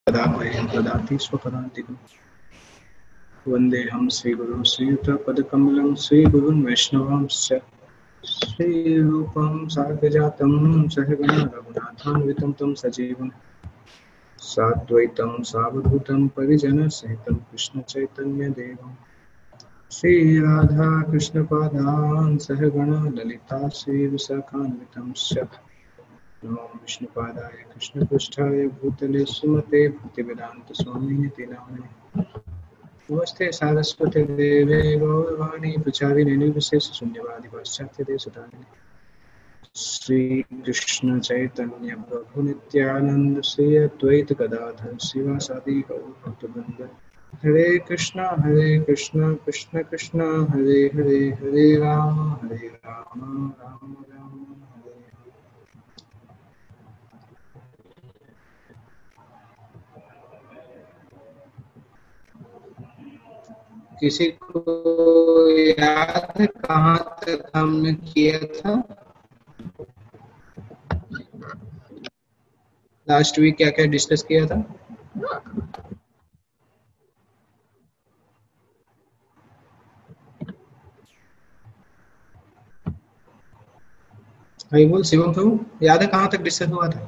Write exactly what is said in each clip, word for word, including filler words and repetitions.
तदाभयं ददाति स्वपदान्तिकम्। वन्देऽहं श्रीगुरुं श्रीयुतपदकमलं श्रीगुरुं वैष्णवांश्च श्रीरूपं साग्रजातं सहगण रघुनाथान्वितं तं सजीवं साद्वैतं सावधूतं परिजनसहितं कृष्णचैतन्यदेवं श्रीराधा कृष्णपादान् सहगण ललिता श्रीविशाखान्वितंश्च नमो विष्णुपादाय कृष्णपृष्ठाय भूतले सुमते भक्तिवेदान्तस्वामिनिति नामिने। नमस्ते सारस्वते देवे गौरवाणी प्रचारिणे निर्विशेषशून्यवादी पाश्चात्यदेशतारिणे श्री कृष्ण चैतन्य प्रभु नित्यानंद श्री अद्वैत गदाधर शिवासादि गौरभक्तवृंद। हरे कृष्णा हरे कृष्णा कृष्ण कृष्णा हरे हरे हरे राम हरे राम राम राम हरे हरे। किसी को याद है कहाँ तक हमने किया था लास्ट वीक? क्या क्या डिस्कस किया था? भाई बोल शिवम प्रभु, याद है कहाँ तक डिस्कस हुआ था?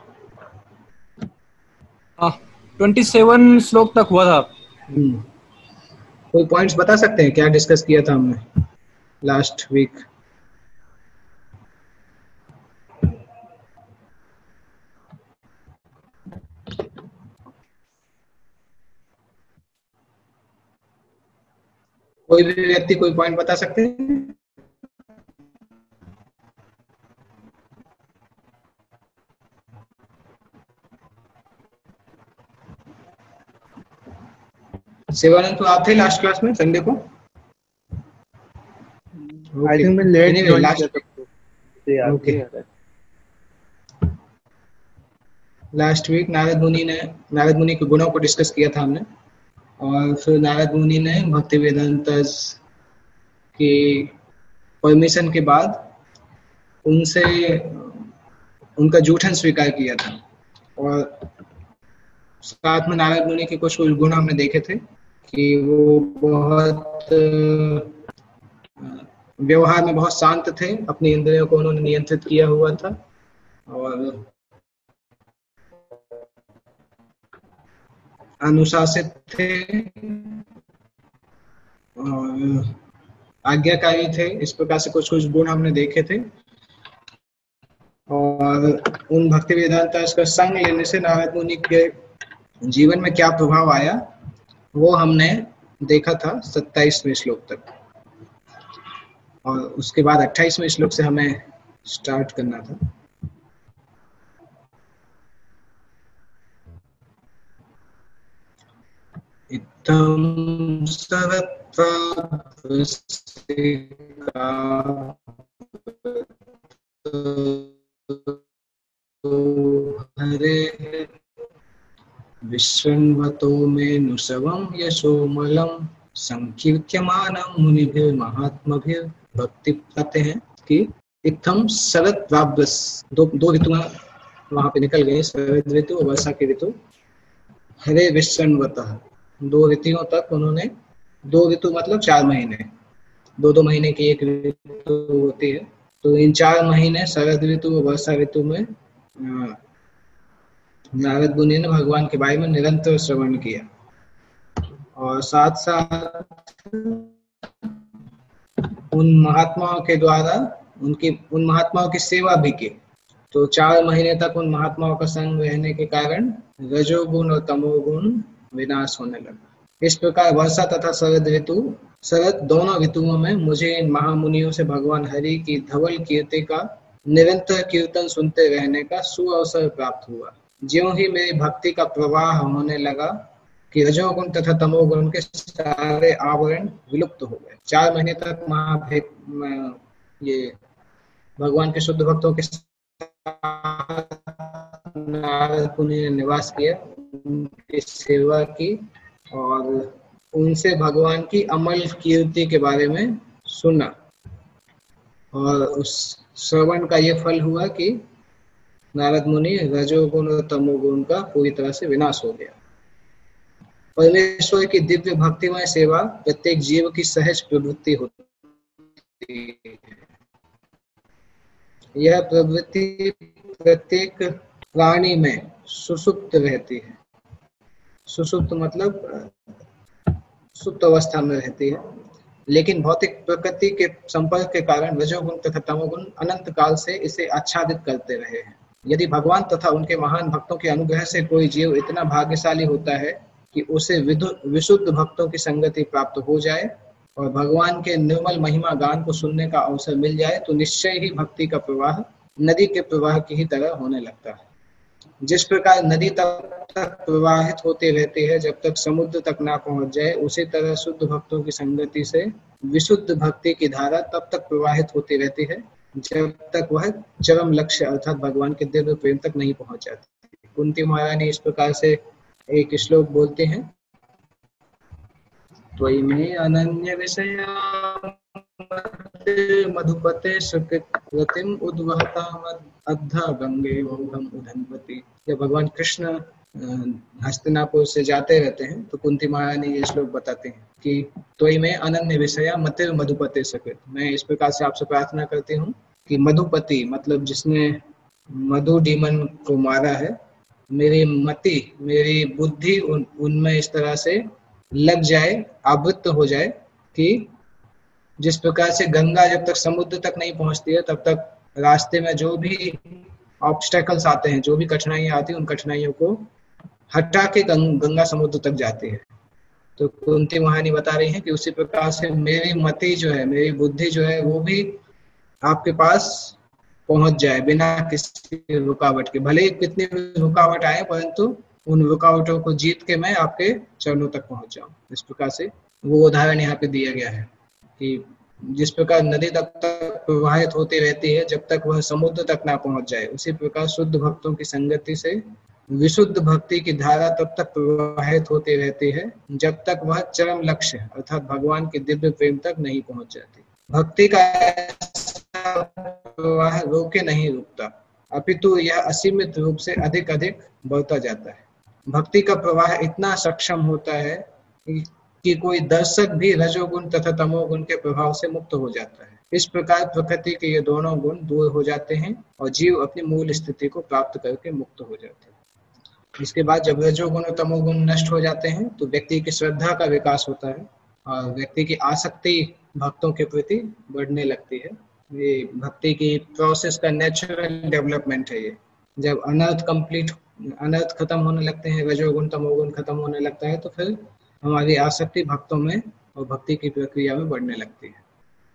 ट्वेंटी सेवन श्लोक तक हुआ था। हम्म, कोई पॉइंट्स बता सकते हैं क्या डिस्कस किया था हमने लास्ट वीक? कोई भी व्यक्ति कोई पॉइंट बता सकते हैं? शिवानंद तो आप थे लास्ट क्लास में संडे को? आई थिंक मैं लेट Anyway, जॉइन last किया था तो याद Okay. नहीं आ रहा है। लास्ट वीक नारद मुनि ने नारद मुनि के गुणों को डिस्कस किया था हमने, और फिर नारद मुनि ने भक्ति वेदांत की परमिशन के बाद उनसे उनका जूठन स्वीकार किया था, और साथ में नारद मुनि के कुछ कुछ गुण हमने देखे थे कि वो बहुत व्यवहार में बहुत शांत थे, अपनी इंद्रियों को उन्होंने नियंत्रित किया हुआ था, और अनुशासित थे, और आज्ञाकारी थे। इस प्रकार से कुछ कुछ गुण हमने देखे थे, और उन भक्ति वेदांत का संग लेने से नारद मुनि के जीवन में क्या प्रभाव आया वो हमने देखा था सत्ताईसवें श्लोक तक, और उसके बाद अट्ठाईसवें श्लोक से हमें स्टार्ट करना था। इत्थं सर्वत्रावस्थिका हरे विश्वन्वतो मे नुसवं यशोमलं संकीर्त्यमानं मुनिभिर्महात्मभिर्। भक्ति कहते हैं कि इत्थम शरद प्रावस, दो दो ऋतुएं वहां पे निकल गई, शरद ऋतु और वर्षा की ऋतु। हरे विश्वन्वतः, दो ऋतुओं तक उन्होंने, दो ऋतु मतलब चार महीने, दो दो महीने की एक ऋतु होती है, तो इन चार महीने शरद ऋतु और वर्षा ऋतु में नारद मुनि ने भगवान के बारे में निरंतर श्रवण किया, और साथ साथ उन महात्माओं के द्वारा उनकी उन महात्माओं की सेवा भी की। तो चार महीने तक उन महात्माओं का संग रहने के कारण रजोगुण और तमोगुण विनाश होने लगा। इस प्रकार वर्षा तथा शरद ऋतु शरद दोनों ऋतुओं में मुझे इन महामुनियों से भगवान हरि की धवल कीर्ति का निरंतर कीर्तन सुनते रहने का सुअवसर प्राप्त हुआ। ज्यों ही मेरी भक्ति का प्रवाह होने लगा कि रजोगुण तथा तमोगुण के सारे आवरण विलुप्त हो गए। चार महीने तक महा ये भगवान के शुद्ध भक्तों के नारद मुनि ने निवास किया, उनकी सेवा की, और उनसे भगवान की अमल कीर्ति के बारे में सुना, और उस श्रवण का ये फल हुआ कि नारद मुनि रजोगुण और तमोगुण का पूरी तरह से विनाश हो गया। परमेश्वर की दिव्य भक्तिमय सेवा प्रत्येक जीव की सहज प्रवृत्ति होती है। यह प्रवृत्ति प्रत्येक प्राणी में सुसुप्त रहती है। सुसुप्त मतलब सुप्त अवस्था में रहती है, लेकिन भौतिक प्रकृति के संपर्क के कारण रजोगुण तथा तमोगुण अनंत काल से इसे आच्छादित करते रहे हैं। यदि भगवान तथा उनके महान भक्तों के अनुग्रह से कोई जीव इतना भाग्यशाली होता है कि उसे विशुद्ध भक्तों की संगति प्राप्त हो जाए और भगवान के निर्मल महिमा गान को सुनने का अवसर मिल जाए, तो निश्चय ही भक्ति का प्रवाह नदी के प्रवाह की ही तरह होने लगता है। जिस प्रकार नदी तब तक प्रवाहित होती रहती है जब तक समुद्र तक ना पहुंच जाए, उसी तरह शुद्ध भक्तों की संगति से विशुद्ध भक्ति की धारा तब तक प्रवाहित होती रहती है जब तक वह चरम लक्ष्य अर्थात भगवान के दिव्य प्रेम तक नहीं पहुंच जाती। कुंती महारानी इस प्रकार से एक श्लोक बोलते हैं, त्वयि मे अनन्य विषया मधुपते सुकृतिम उद्वहताम अद्धा गंगे मोघम उधनपति। जब भगवान कृष्ण हस्तिनापुर से जाते रहते हैं तो कुंती महारानी ये श्लोक बताते हैं कि त्वयि में अनन्य विषया मतिर मधुपते सुकृत। मैं इस प्रकार से आपसे प्रार्थना करती हूँ कि मधुपति मतलब जिसने मधु डीमन को मारा है, मेरी मति मेरी बुद्धि उन उनमें इस तरह से लग जाए, आवृत्त हो जाए कि जिस प्रकार से गंगा जब तक समुद्र तक नहीं पहुंचती है तब तक रास्ते में जो भी ऑब्स्टेकल्स आते हैं, जो भी कठिनाइयां आती हैं, उन कठिनाइयों को हटा के गंगा समुद्र तक जाती है। तो कुंती महारानी बता रही है कि उसी प्रकार से मेरी मति जो है, मेरी बुद्धि जो है, वो भी आपके पास पहुंच जाए बिना किसी रुकावट के। भले ही कितनी रुकावट आए परंतु उन रुकावटों को जीत के मैं आपके चरणों तक पहुंच जाऊं। इस प्रकार से वो उदाहरण यहाँ पे दिया गया है कि जिस प्रकार नदी तब तक प्रवाहित होती रहती है जब तक वह समुद्र तक ना पहुंच जाए, उसी प्रकार शुद्ध भक्तों की संगति से विशुद्ध भक्ति की धारा तब तक प्रवाहित होती रहती है जब तक वह चरम लक्ष्य अर्थात भगवान के दिव्य प्रेम तक नहीं पहुंच जाती। भक्ति का प्रवाह रोके नहीं रुकता, अपितु यह असीमित रूप से अधिक अधिक बढ़ता जाता है। भक्ति का प्रवाह इतना सक्षम होता है कि कोई दर्शक भी रजोगुण तथा तमोगुण के प्रभाव से मुक्त हो जाता है। इस प्रकार प्रकृति के ये दोनों गुण दूर हो जाते हैं और जीव अपनी मूल स्थिति को प्राप्त करके मुक्त हो जाते हैं। इसके बाद जब रजोगुण और तमोगुण नष्ट हो जाते हैं तो व्यक्ति की श्रद्धा का विकास होता है और व्यक्ति की आसक्ति भक्तों के प्रति बढ़ने लगती है। ये भक्ति की प्रोसेस का नेचुरल डेवलपमेंट है। ये जब अनर्थ कंप्लीट अनर्थ खत्म होने लगते हैं, रजोगुण तमोगुण खत्म होने लगता है, तो फिर हमारी आसक्ति भक्तों में और भक्ति की प्रक्रिया में बढ़ने लगती है।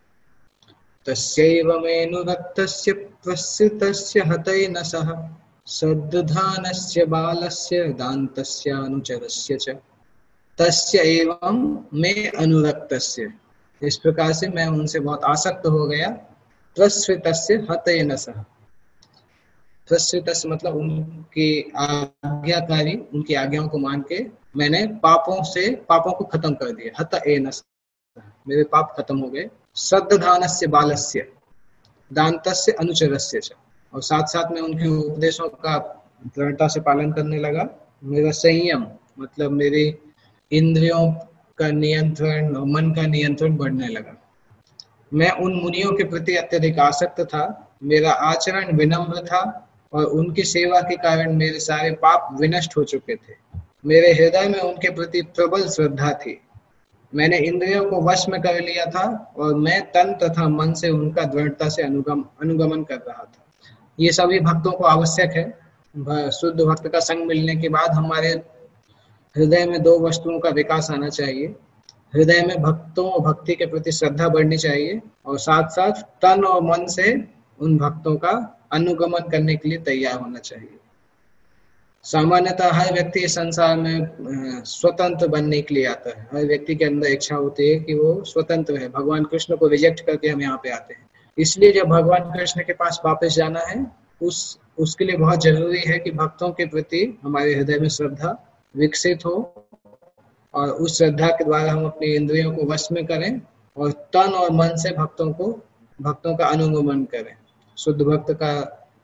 तस्यैव मेनुरक्तस्य प्रस्थितस्य हतैनसः सद्धानस्य बालस्य दान्तस्य अनुचरस्य च तस्य एवं में अनुरक्तस्य। इस प्रकार से मैं उनसे बहुत आसक्त हो गया। प्रस्थितस्य हतैनसः, प्रस्थितस्य मतलब उनकी आज्ञाकारी, उनकी आज्ञाओं को मान के मैंने पापों से पापों को खत्म कर दिया। हत एनस, मेरे पाप खत्म हो गए। सद्धानस्य बालस्य दान्तस्य अनुचरस्य च, और साथ साथ में उनके उपदेशों का दृढ़ता से पालन करने लगा। मेरा संयम मतलब मेरी इंद्रियों का नियंत्रण और मन का नियंत्रण बढ़ने लगा। मैं उन मुनियों के प्रति अत्यधिक आसक्त था। मेरा आचरण विनम्र था और उनकी सेवा के कारण मेरे सारे पाप विनष्ट हो चुके थे। मेरे हृदय में उनके प्रति प्रबल श्रद्धा थी। मैंने इंद्रियों को वश में कर लिया था और मैं तन तथा मन से उनका दृढ़ता से अनुगम अनुगमन कर रहा था। ये सभी भक्तों को आवश्यक है। शुद्ध भक्त का संग मिलने के बाद हमारे हृदय में दो वस्तुओं का विकास आना चाहिए। हृदय में भक्तों और भक्ति के प्रति श्रद्धा बढ़नी चाहिए और साथ साथ तन और मन से उन भक्तों का अनुगमन करने के लिए तैयार होना चाहिए। सामान्यतः हर व्यक्ति इस संसार में स्वतंत्र बनने के लिए आता है। हर व्यक्ति के अंदर इच्छा होती है कि वो स्वतंत्र है। भगवान कृष्ण को रिजेक्ट करके हम यहाँ पे आते हैं। इसलिए जब भगवान कृष्ण के पास वापस जाना है, उस उसके लिए बहुत जरूरी है कि भक्तों के प्रति हमारे हृदय में श्रद्धा विकसित हो और उस श्रद्धा के द्वारा हम अपनी इंद्रियों को वश में करें और तन और मन से भक्तों को भक्तों का अनुगमन करें। शुद्ध भक्त का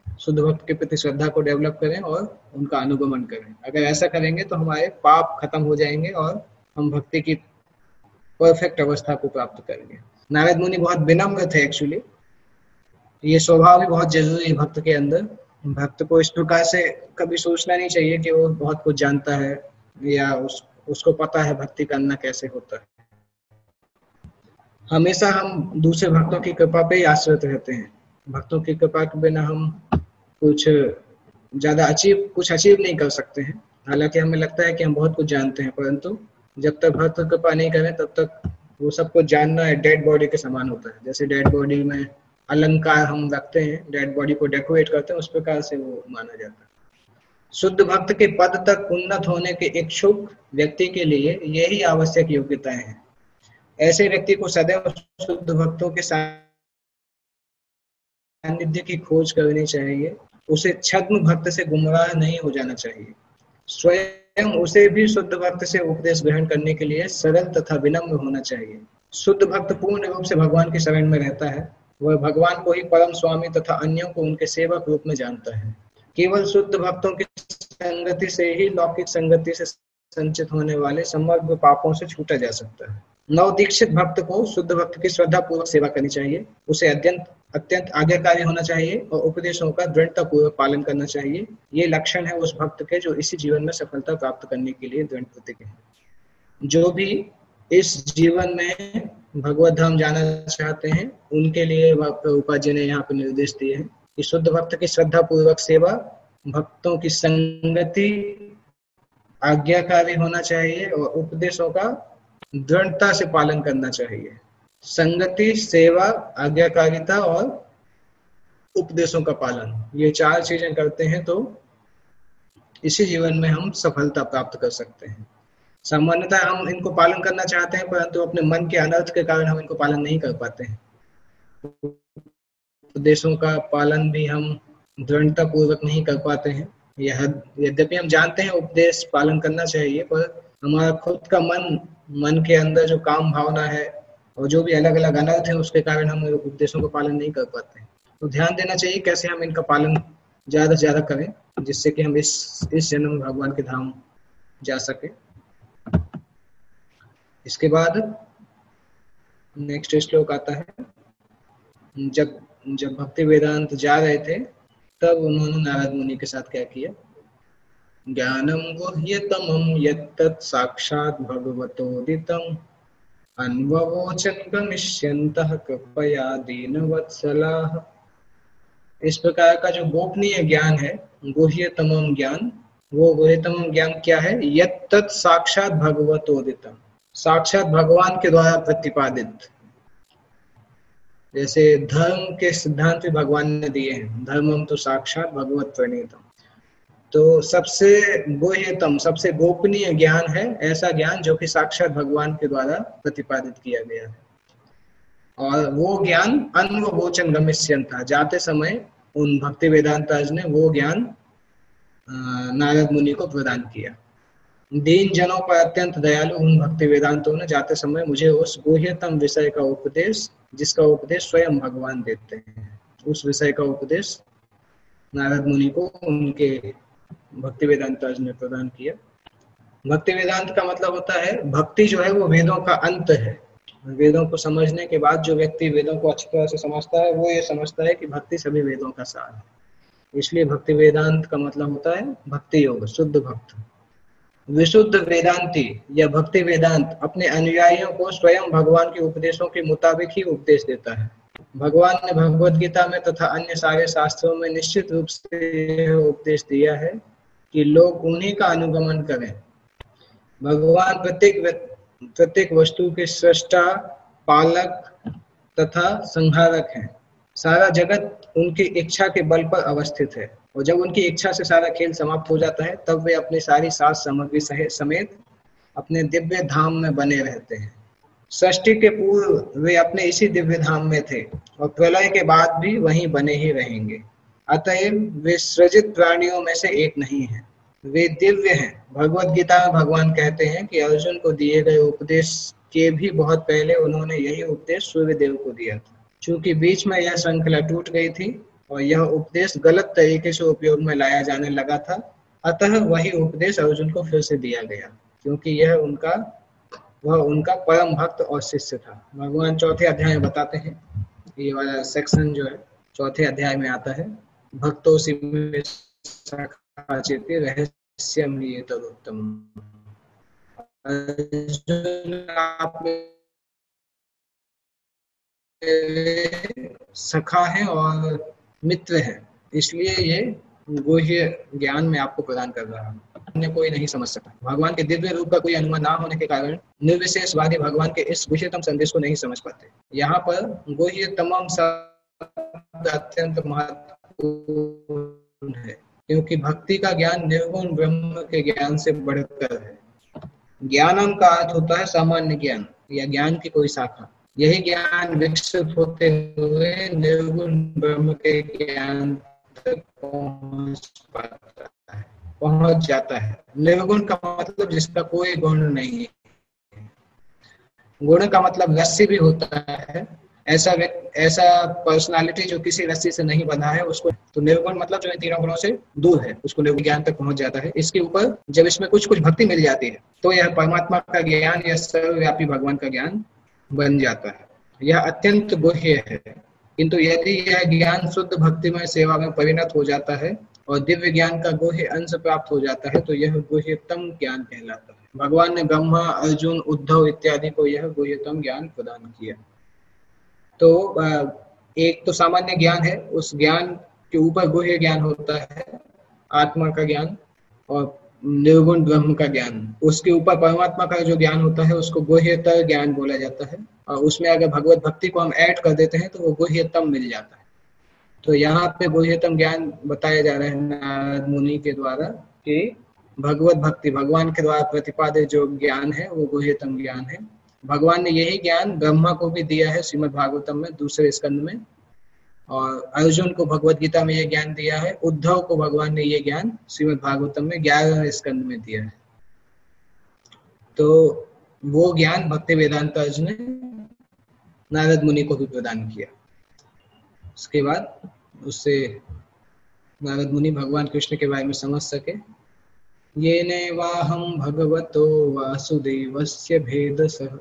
शुद्ध भक्त के प्रति श्रद्धा को डेवलप करें और उनका अनुगमन करें। अगर ऐसा करेंगे तो हमारे पाप खत्म हो जाएंगे और हम भक्ति की परफेक्ट अवस्था को प्राप्त करेंगे। नारद मुनि बहुत विनम्र थे एक्चुअली, ये स्वभाव भी बहुत जरूरी है भक्त के अंदर। भक्त को इस प्रकार से कभी सोचना नहीं चाहिए कि वो बहुत कुछ जानता है या उस उसको पता है भक्ति करना कैसे होता है। हमेशा हम दूसरे भक्तों की कृपा पे ही आश्रित रहते हैं। भक्तों की कृपा के बिना हम कुछ ज्यादा अचीव कुछ अचीव नहीं कर सकते हैं। हालांकि हमें लगता है कि हम बहुत कुछ जानते हैं, परंतु जब तक भक्त कृपा नहीं करें तब तक वो सब कुछ जानना है डेड बॉडी के समान होता है। जैसे डेड बॉडी में अलंकार हम रखते हैं, डेड बॉडी को डेकोरेट करते हैं, उस प्रकार से वो माना जाता है। शुद्ध भक्त के पद तक उन्नत होने के इच्छुक व्यक्ति के लिए यही आवश्यक योग्यताएं हैं। ऐसे व्यक्ति को सदैव शुद्ध भक्तों के सानिध्य की खोज करनी चाहिए। उसे छद्म भक्त से गुमराह नहीं हो जाना चाहिए। स्वयं उसे भी शुद्ध भक्त से उपदेश ग्रहण करने के लिए सरल तथा विनम्र होना चाहिए। शुद्ध भक्त पूर्ण रूप से भगवान की शरण में रहता है। वह भगवान को ही परम स्वामी तथा अन्यों को उनके सेवक रूप में जानता है। केवल शुद्ध भक्तों की संगति से ही लौकिक संगति से संचित होने वाले समग्र पापों से छूटा जा सकता है। नवदीक्षित भक्त को शुद्ध भक्त की श्रद्धा पूर्वक सेवा करनी चाहिए। उसे अत्यंत अत्यंत आज्ञाकारी होना चाहिए और उपदेशों का दृढ़ता पूर्वक पालन करना चाहिए। ये लक्षण है उस भक्त के जो इसी जीवन में सफलता प्राप्त करने के लिए दृढ़ प्रतिज्ञ है। जो भी इस जीवन में भगवत धाम जाना चाहते हैं उनके लिए प्रभुपाद जी ने यहाँ पर निर्देश दिए हैं कि शुद्ध भक्त की श्रद्धा पूर्वक सेवा, भक्तों की संगति, आज्ञाकारी होना चाहिए और उपदेशों का दृढ़ता से पालन करना चाहिए। संगति, सेवा, आज्ञाकारिता और उपदेशों का पालन, ये चार चीजें करते हैं तो इसी जीवन में हम सफलता प्राप्त कर सकते हैं। सामान्यतः हम इनको पालन करना चाहते हैं परंतु अपने मन के अनर्थ के कारण हम इनको पालन नहीं कर पाते हैं। उपदेशों का पालन भी हम दृढ़ता पूर्वक नहीं कर पाते हैं। यह यद्यपि हम जानते हैं उपदेश पालन करना चाहिए, पर हमारा खुद का मन मन के अंदर जो काम भावना है और जो भी अलग अलग अनर्थ है उसके कारण हम उपदेशों का पालन नहीं कर पाते हैं। तो ध्यान देना चाहिए कैसे हम इनका पालन ज्यादा से ज्यादा करें जिससे कि हम इस इस जन्म में भगवान के धाम जा सके। इसके बाद नेक्स्ट श्लोक आता है। जब जब भक्ति वेदांत जा रहे थे तब उन्होंने नारद मुनि के साथ क्या किया। ज्ञानम गुह्यतमं यत्तत् साक्षात् भगवतोदितम् अन्ववोचन् गमिष्यन्तः कृपया दीनवत्सलाः। इस प्रकार का जो गोपनीय ज्ञान है, गुह्यतमं ज्ञान, वो गुह्यतमं ज्ञान क्या है? यत्तत् साक्षात् भगवतोदितम्, साक्षात भगवान के द्वारा प्रतिपादित। जैसे धर्म के सिद्धांत भी भगवान ने दिए हैं, धर्मम तो साक्षात भगवत प्रणीतम। तो सबसे गुह्यतम, सबसे गोपनीय ज्ञान है ऐसा ज्ञान जो कि साक्षात भगवान के द्वारा प्रतिपादित किया गया है। और वो ज्ञान अन्ववोचन गमिष्यन् था, जाते समय उन भक्ति वेदांताज ने वो ज्ञान नारद मुनि को प्रदान किया। दीन जनों पर अत्यंत दयालु उन भक्ति वेदांतों ने जाते समय मुझे उस गुह्यतम विषय का उपदेश, जिसका उपदेश स्वयं भगवान देते हैं, उस विषय का उपदेश नारद मुनि को उनके भक्ति वेदांताज ने प्रदान किया। भक्ति वेदांत का मतलब होता है, भक्ति जो है वो वेदों का अंत है। वेदों को समझने के बाद जो व्यक्ति वेदों को अच्छी तरह से समझता है वो ये समझता है कि भक्ति सभी वेदों का सार है। इसलिए भक्ति वेदांत का मतलब होता है भक्ति योग, शुद्ध भक्त। विशुद्ध वेदांती या भक्ति वेदांत अपने अनुयायियों को स्वयं भगवान के उपदेशों के मुताबिक ही उपदेश देता है। भगवान ने भगवद गीता में तथा अन्य सारे शास्त्रों में निश्चित रूप से उपदेश दिया है कि लोग उन्हीं का अनुगमन करें। भगवान प्रत्येक प्रत्येक वस्तु के सृष्टा, पालक तथा संहारक हैं। सारा जगत उनकी इच्छा के बल पर अवस्थित है और जब उनकी इच्छा से सारा खेल समाप्त हो जाता है तब वे अपनी सारी साज सामग्री समेत अपने दिव्य धाम में बने रहते हैं। सृष्टि के पूर्व वे अपने इसी दिव्य धाम में थे और प्रलय के बाद भी वहीं बने ही रहेंगे। अतएव वे सृजित प्राणियों में से एक नहीं है, वे दिव्य हैं। भगवद गीता में भगवान कहते हैं कि अर्जुन को दिए गए उपदेश के भी बहुत पहले उन्होंने यही उपदेश सूर्य देव को दिया था। चूंकि बीच में यह श्रृंखला टूट गई थी और यह उपदेश गलत तरीके से उपयोग में लाया जाने लगा था, अतः वही उपदेश अर्जुन को फिर से दिया गया, क्योंकि यह उनका वह उनका परम भक्त और शिष्य था। भगवान चौथे अध्याय में बताते हैं, ये वाला सेक्शन जो है चौथे अध्याय में आता है, भक्तों से रहस्यम नियतोत्तम। सखा है और मित्र है, इसलिए ये गुह्य ज्ञान में आपको प्रदान कर रहा है, अन्य कोई नहीं समझ सकता। भगवान के दिव्य रूप का कोई अनुमान ना होने के कारण निर्विशेषवादी भगवान के इस गुह्यतम संदेश को नहीं समझ पाते। यहाँ पर गुह्यतमम शब्द अत्यंत महत्वपूर्ण है, क्योंकि भक्ति का ज्ञान निर्गुण ब्रह्म के ज्ञान से बढ़कर है। ज्ञानम का अर्थ होता है सामान्य ज्ञान या ज्ञान की कोई शाखा। यही ज्ञान विकसित होते हुए निर्गुण ब्रह्म के ज्ञान तक पहुंच पाता है, पहुंच जाता है। निर्गुण का मतलब जिसका कोई गुण नहीं है। गुण का मतलब रस्सी भी होता है, ऐसा ऐसा पर्सनालिटी जो किसी रस्सी से नहीं बंधा है उसको। तो निर्गुण मतलब जो इन तीनों गुणों से दूर है, उसको निर्गुण ज्ञान तक पहुंच जाता है। इसके ऊपर जब इसमें कुछ कुछ भक्ति मिल जाती है तो यह परमात्मा का ज्ञान या सर्वव्यापी भगवान का ज्ञान बन जाता है। यह अत्यंत गुह्य है, किंतु यदि यह ज्ञान शुद्ध भक्तिमय सेवा में परिणत हो जाता है और दिव्य ज्ञान का गुह्य अंश प्राप्त हो जाता है तो यह गुह्यतम ज्ञान कहलाता है। भगवान ने ब्रह्मा, अर्जुन, उद्धव इत्यादि को यह गुह्यतम ज्ञान प्रदान किया। तो एक तो सामान्य ज्ञान है, उस ज्ञान के ऊपर गुह्य ज्ञान होता है, आत्मा का ज्ञान और निर्गुण ब्रह्म का ज्ञान। उसके ऊपर परमात्मा का जो ज्ञान होता है उसको गुह्यतर ज्ञान बोला जाता है, और उसमें अगर भगवत भक्ति को हम ऐड कर देते हैं तो वो गुह्यतम मिल जाता है। तो यहाँ पे गुह्यतम ज्ञान बताया जा रहा है नारद मुनि के द्वारा कि भगवत भक्ति, भगवान के द्वारा प्रतिपादित जो ज्ञान है वो गुह्यतम ज्ञान है। भगवान ने यही ज्ञान ब्रह्मा को भी दिया है श्रीमद् भागवतम में दूसरे स्कंद में, और अर्जुन को भगवत गीता में ये ज्ञान दिया है। उद्धव को भगवान ने ये ज्ञान श्रीमद् भागवतम में ग्यारहवें स्कंद में दिया है। तो वो ज्ञान भक्ति वेदांत अर्जुन ने नारद मुनि को भी प्रदान किया। उसके बाद उससे नारद मुनि भगवान कृष्ण के बारे में समझ सके। येने वाहम भगवतो वासुदेवस्य भेदसः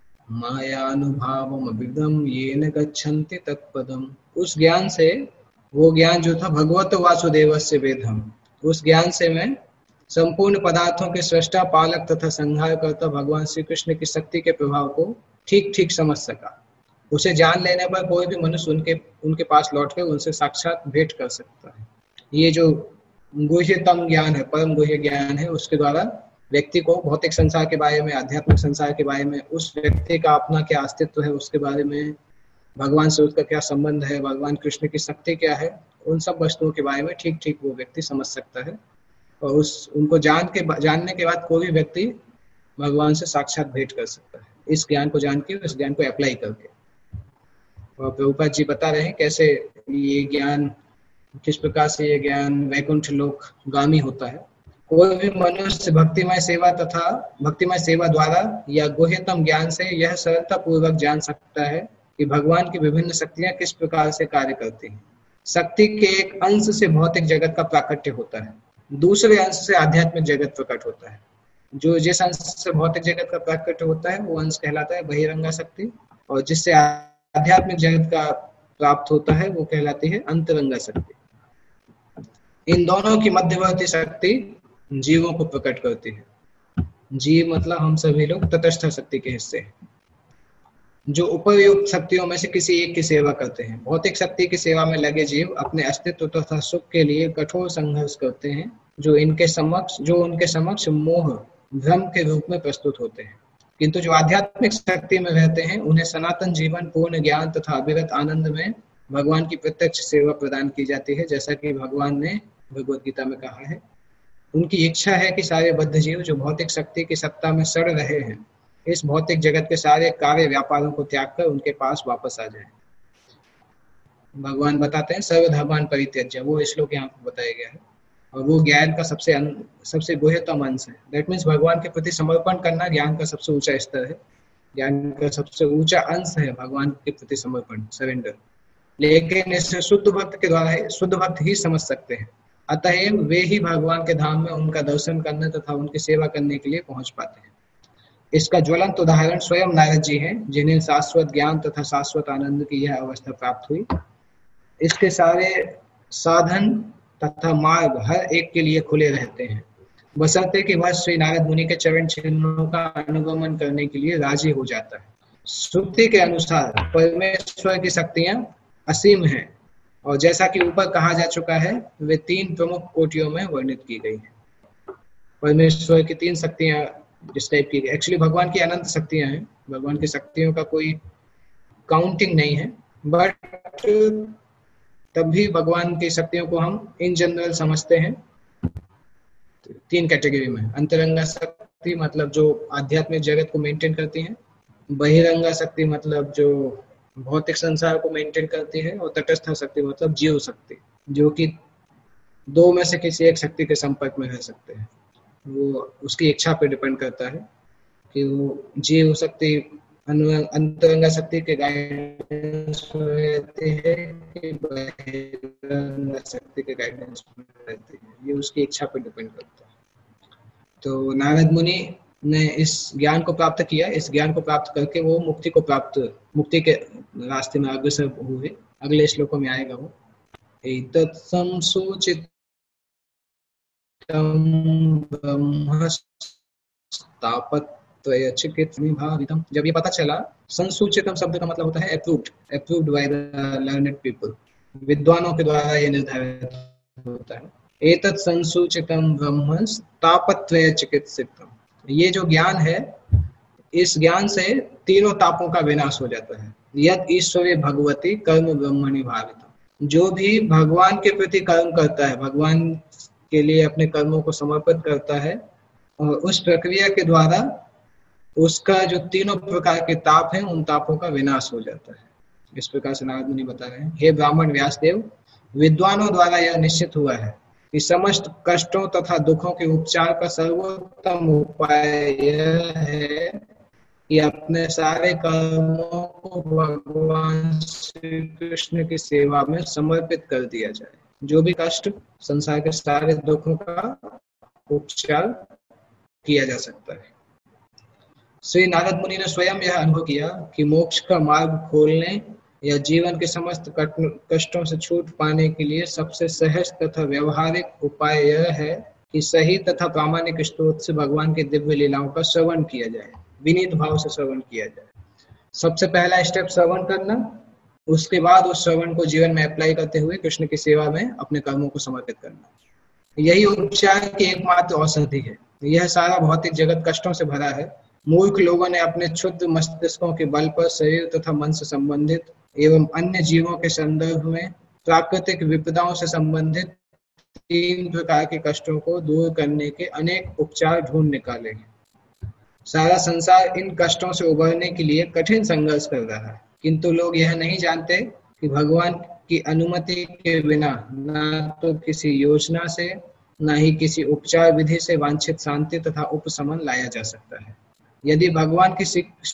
मायानुभावम अभिदम येन गच्छन्ति तत्पदम। उस ज्ञान से, वो ज्ञान जो था भगवतो वासुदेवस्य भेदम, उस ज्ञान से मैं संपूर्ण पदार्थों के सृष्टा, पालक तथा संहार करता भगवान श्री कृष्ण की शक्ति के प्रभाव को ठीक ठीक समझ सका। उसे जान लेने पर कोई भी मनुष्य उनके उनके पास लौटकर उनसे साक्षात भेंट कर सकता है। ये जो गुह्यतम ज्ञान है, परम गुह्य ज्ञान है, उसके द्वारा व्यक्ति को भौतिक संसार के बारे में, आध्यात्मिक संसार के बारे में, उस व्यक्ति का अपना क्या अस्तित्व है उसके बारे में, भगवान से उसका क्या संबंध है, भगवान कृष्ण की शक्ति क्या है, उन सब वस्तुओं के बारे में ठीक ठीक वो व्यक्ति समझ सकता है। और उस उनको जान के जानने के बाद कोई भी व्यक्ति भगवान से साक्षात भेंट कर सकता है, इस ज्ञान को जान के, इस ज्ञान को अप्लाई करके। और प्रभुपाद जी बता रहे हैं कैसे ये ज्ञान, किस प्रकार से ये ज्ञान वैकुंठ लोक गामी होता है। कोई भी मनुष्य भक्तिमय सेवा तथा भक्तिमय सेवा द्वारा या गुह्यतम ज्ञान से यह सरलता पूर्वक जान सकता है कि भगवान की विभिन्न शक्तियां किस प्रकार से कार्य करती हैं। शक्ति के एक अंश से भौतिक जगत का प्राकट्य होता है, दूसरे अंश से आध्यात्मिक जगत प्रकट होता है। जो जिस अंश से भौतिक जगत का प्राकट्य होता है वो अंश कहलाता है बहिरंगा शक्ति, और जिससे आध्यात्मिक जगत का प्राप्त होता है वो कहलाती है अंतरंगा शक्ति। इन दोनों की मध्यवर्ती शक्ति जीवों को प्रकट करती है। जीव मतलब हम सभी लोग तटस्थ शक्ति के हिस्से हैं, जो उपयुक्त शक्तियों में से किसी एक की सेवा करते हैं। भौतिक शक्ति की सेवा में लगे जीव अपने अस्तित्व तथा सुख के लिए कठोर संघर्ष करते हैं, जो इनके समक्ष जो उनके समक्ष मोह भ्रम के रूप में प्रस्तुत होते हैं। किंतु जो आध्यात्मिक शक्ति में रहते हैं उन्हें सनातन जीवन, पूर्ण ज्ञान तथा अविरत आनंद में भगवान की प्रत्यक्ष सेवा प्रदान की जाती है, जैसा कि भगवान ने भगवत गीता में कहा है। उनकी इच्छा है कि सारे बद्ध जीव जो भौतिक शक्ति की सत्ता में सड़ रहे हैं, इस भौतिक जगत के सारे कार्य व्यापारों को त्याग कर उनके पास वापस आ जाएं। भगवान बताते हैं सर्वधर्मान् परित्यज्य, वो श्लोक यहाँ पर बताया गया है, और वो ज्ञान का सबसे सबसे गुह्यतम अंश है। दैट मीन्स भगवान के प्रति समर्पण करना ज्ञान का सबसे ऊंचा स्तर है, ज्ञान का सबसे ऊंचा अंश है भगवान के प्रति समर्पण, सरेंडर। लेकिन इसे शुद्ध भक्त के द्वारा शुद्ध भक्त ही समझ सकते हैं। अतएव वे ही भगवान के धाम में उनका दर्शन करने तथा उनकी सेवा करने के लिए पहुंच पाते हैं। इसका ज्वलंत उदाहरण स्वयं नारद जी हैं, जिन्हें शाश्वत ज्ञान तथा शाश्वत आनंद की यह अवस्था प्राप्त हुई। इसके सारे साधन तथा मार्ग हर एक के लिए खुले रहते हैं, बशर्ते कि वह श्री नारद मुनि के चरण चिन्हों का अनुगमन करने के लिए राजी हो जाता है। श्रुति के अनुसार परमेश्वर की शक्तियां असीम हैं, और जैसा कि ऊपर कहा जा चुका है, वे तीन प्रमुख कोटियों में वर्णित की गई हैं। परमेश्वर की तीन शक्तियां जिस टाइप की, एक्चुअली भगवान की अनंत शक्तियां हैं, भगवान की शक्तियों का कोई काउंटिंग नहीं है, बट तब भी भगवान की शक्तियों को हम इन जनरल समझते हैं तीन कैटेगरी में। अंतरंगा शक्ति मतलब जो आध्यात्मिक जगत को मेंटेन करती है, बहिरंगा शक्ति मतलब जो भौतिक संसार को मेंटेन करती है, और तटस्थ शक्ति मतलब जीव शक्ति, जो कि दो में से किसी एक शक्ति के संपर्क में रह सकते हैं। वो उसकी इच्छा पे डिपेंड करता है कि वो जीव शक्ति अंतरंगा शक्ति के गाइडेंस में रहती है कि बहिरंगा शक्ति के गाइडेंस में रहती है, ये उसकी इच्छा पे डिपेंड करता है। तो नारद मुनि ने इस ज्ञान को प्राप्त किया। इस ज्ञान को प्राप्त करके वो मुक्ति को प्राप्त मुक्ति के रास्ते में अग्रसर हुए। अगले श्लोकों में आएगा वो, एतत् संसूचित जब ये पता चला, संसूचितम शब्द का मतलब होता है approved, approved by the learned people, विद्वानों के द्वारा ये निर्धारित होता है। एतत् संसूचितम ब्रह्म तापत्रय चिकित्सितम, ये जो ज्ञान है, इस ज्ञान से तीनों तापों का विनाश हो जाता है। यद ईश्वरे भगवती कर्म ब्रह्मणि भावितम, जो भी भगवान के प्रति कर्म करता है, भगवान के लिए अपने कर्मों को समर्पित करता है, और उस प्रक्रिया के द्वारा उसका जो तीनों प्रकार के ताप हैं, उन तापों का विनाश हो जाता है। इस प्रकार से नारद मुनि बता रहे हैं, हे ब्राह्मण व्यासदेव, विद्वानों द्वारा यह निश्चित हुआ है कि समस्त कष्टों तथा दुखों के उपचार का सर्वोत्तम उपाय यह है कि अपने सारे कर्मों को भगवान श्री कृष्ण की सेवा में समर्पित कर दिया जाए। जो भी कष्ट, संसार के सारे दुखों का उपचार किया जा सकता है। श्री नारद मुनि ने स्वयं यह अनुभव किया कि मोक्ष का मार्ग खोलने या जीवन के समस्त कष्टों से छूट पाने के लिए सबसे सहज तथा व्यवहारिक उपाय यह है कि सही तथा प्रामाणिक स्तोत्र से भगवान के दिव्य लीलाओं का श्रवण किया जाए, विनीत भाव से श्रवण किया जाए। सबसे पहला स्टेप श्रवण करना, उसके बाद उस श्रवण को जीवन में अप्लाई करते हुए कृष्ण की सेवा में अपने कर्मों को समर्पित करना। यही उपचार की एकमात्र औषधि है। यह सारा भौतिक जगत कष्टों से भरा है। मूर्ख लोगों ने अपने क्षुद्र मस्तिष्कों के बल पर शरीर तथा मन से संबंधित एवं अन्य जीवों के संदर्भ में प्राकृतिक विपदाओं से संबंधित तीन प्रकार के कष्टों को दूर करने के अनेक उपचार ढूंढ निकाले हैं। सारा संसार इन कष्टों से उबरने के लिए कठिन संघर्ष कर रहा है, किंतु लोग यह नहीं जानते कि भगवान की अनुमति के बिना न तो किसी योजना से, न ही किसी उपचार विधि से वांछित शांति तथा उपशमन लाया जा सकता है। यदि भगवान की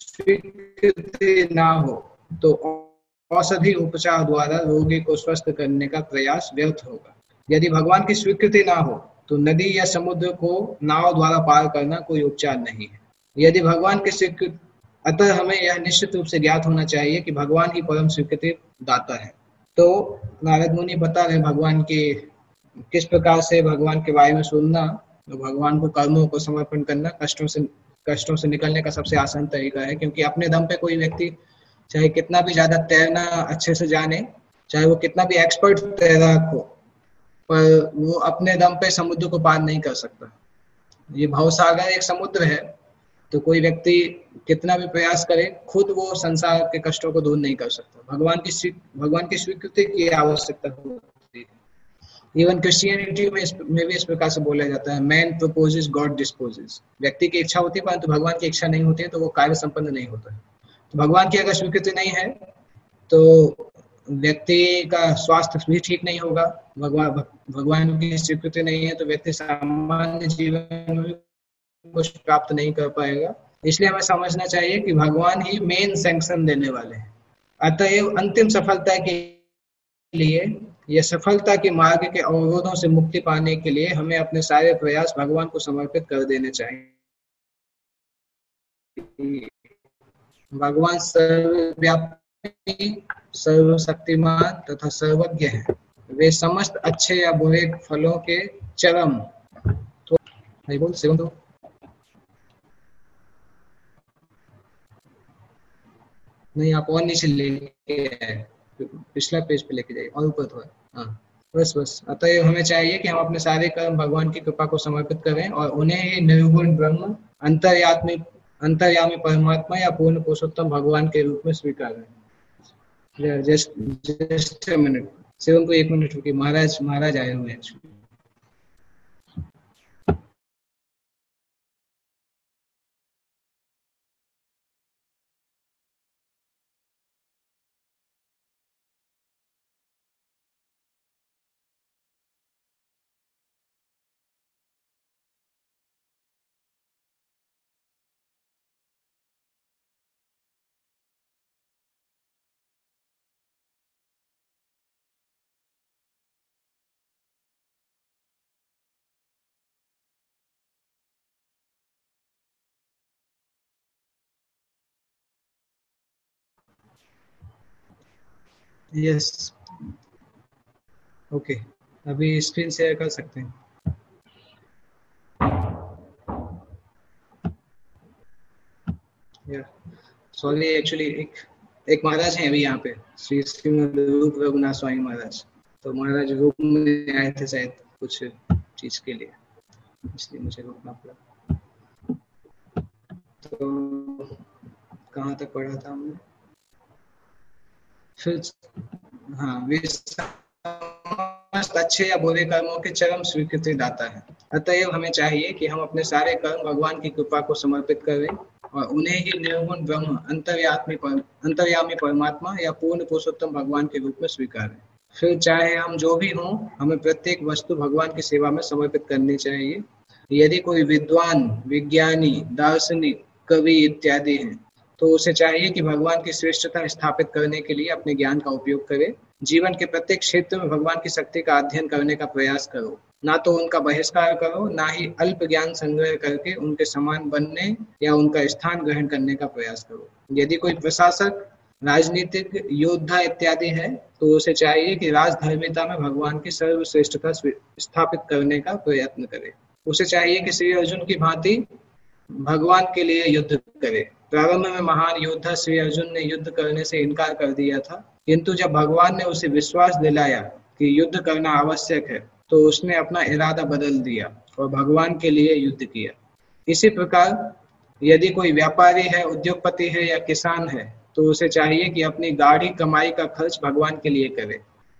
स्वीकृति ना हो तो औषधि उपचार द्वारा रोगी को स्वस्थ करने का प्रयास व्यर्थ होगा। यदि भगवान की स्वीकृति ना हो तो नदी या समुद्र को नाव द्वारा पार करना कोई उपचार नहीं है। यदि भगवान की स्वीकृति, अतः हमें यह निश्चित रूप से ज्ञात होना चाहिए कि भगवान ही परम स्वीकृति दाता है। तो नारद मुनि बता रहे भगवान की किस प्रकार से भगवान के बारे में सुनना, तो भगवान को कर्मों को समर्पण करना कष्टों से कष्टों से निकलने का सबसे आसान तरीका है। क्योंकि अपने दम पे कोई व्यक्ति चाहे कितना भी ज्यादा तैरना अच्छे से जाने, चाहे वो कितना भी एक्सपर्ट तैराक हो, पर वो अपने दम पे समुद्र को पार नहीं कर सकता। ये भवसागर एक समुद्र है, तो कोई व्यक्ति कितना भी प्रयास करे, खुद वो संसार के कष्टों को दूर नहीं कर सकता। भगवान की भगवान की स्वीकृति की आवश्यकता होती है। इवन क्रिश्चियनिटी में इस में भी इस प्रकार से बोला जाता है, मैन प्रपोजेस गॉड डिस्पोजेस। व्यक्ति की इच्छा होती है परंतु भगवान की इच्छा नहीं होती है, तो वो कार्य संपन्न नहीं होता है। तो भगवान की अगर स्वीकृति नहीं है तो व्यक्ति का स्वास्थ्य भी ठीक नहीं होगा। भगवान भगवान की स्वीकृति नहीं है तो व्यक्ति सामान्य जीवन में कुछ प्राप्त नहीं कर पाएगा। इसलिए हमें समझना चाहिए कि भगवान ही मेन सैंक्शन देने वाले हैं। अतएव अंतिम सफलता के लिए या सफलता के मार्ग के अवरोधों से मुक्ति पाने के लिए हमें अपने सारे प्रयास भगवान को समर्पित कर देने चाहिए। भगवान सर्वव्यापी, सर्वशक्तिमान तथा सर्वज्ञ है। वे समस्त अच्छे या बुरे फलों के चरम तो बोल सेवन दो नहीं, आप और नीचे लेके आए, पिछला पेज पे लेके जाइए और ऊपर थोड़ा। हाँ बस बस। अतएव हमें चाहिए कि हम अपने सारे कर्म भगवान की कृपा को समर्पित करें और उन्हें ही निर्गुण ब्रह्म, अंतर्यामी अंतर्यामी परमात्मा या पूर्ण पुरुषोत्तम भगवान के रूप में स्वीकार। जस्ट जस्ट मिनट, सेवन को एक मिनट रुकिए, महाराज महाराज आए हुए हैं। यस ओके, अभी स्क्रीन शेयर कर सकते हैं। या सॉरी, एक्चुअली एक एक महाराज हैं अभी यहाँ पे, श्री श्रीमद रूप रघुनाथ स्वामी महाराज। तो महाराज रूप में आए थे शायद कुछ चीज के लिए, इसलिए मुझे रुकना पड़ा। तो कहाँ तक पढ़ा था हमने? फिर हाँ, वे समस्त अच्छे या बुरे कर्मों के चरम स्वीकृति दाता है। अतएव हमें चाहिए कि हम अपने सारे कर्म भगवान की कृपा को समर्पित करें और उन्हें ही निर्गुण ब्रह्म, अंतर्यामी अंतर्यामी परमात्मा या पूर्ण पुरुषोत्तम भगवान के रूप में स्वीकारें। फिर चाहे हम जो भी हों, हमें प्रत्येक वस्तु भगवान की सेवा में समर्पित करनी चाहिए। यदि कोई विद्वान, विज्ञानी, दार्शनिक, कवि इत्यादि हैं, तो उसे चाहिए कि भगवान की श्रेष्ठता स्थापित करने के लिए अपने ज्ञान का उपयोग करे। जीवन के प्रत्येक क्षेत्र में भगवान की शक्ति का अध्ययन करने का प्रयास करो, ना तो उनका बहिष्कार करो, ना ही अल्प ज्ञान संग्रह करके उनके समान बनने या उनका स्थान ग्रहण करने का प्रयास करो। यदि कोई प्रशासक, राजनीतिक, योद्धा इत्यादि है, तो उसे चाहिए कि राजधर्मिता में भगवान की सर्वश्रेष्ठता स्थापित करने का प्रयत्न करे। उसे चाहिए कि श्री अर्जुन की भांति भगवान के लिए युद्ध करे। प्रारंभ में महान योद्धा श्री अर्जुन ने युद्ध करने से इनकार कर दिया था, किंतु जब भगवान ने उसे विश्वास दिलाया कि युद्ध करना आवश्यक है, तो उसने अपना इरादा बदल दिया और भगवान के लिए युद्ध किया। इसी प्रकार यदि कोई व्यापारी है, उद्योगपति है या किसान है, तो उसे चाहिए कि अपनी गाढ़ी कमाई का खर्च भगवान के लिए करे।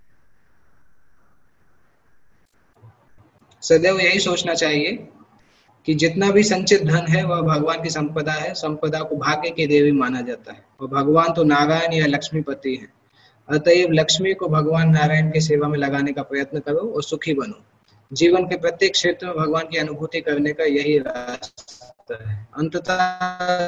सदैव यही सोचना चाहिए कि जितना भी संचित धन है वह भगवान की संपदा है। संपदा को भाग्य की देवी माना जाता है और भगवान तो नारायण या लक्ष्मीपति है। अतएव लक्ष्मी को भगवान नारायण की सेवा में लगाने का प्रयत्न करो और सुखी बनो। जीवन के प्रत्येक क्षेत्र में भगवान की अनुभूति करने का यही रास्ता है। अंततः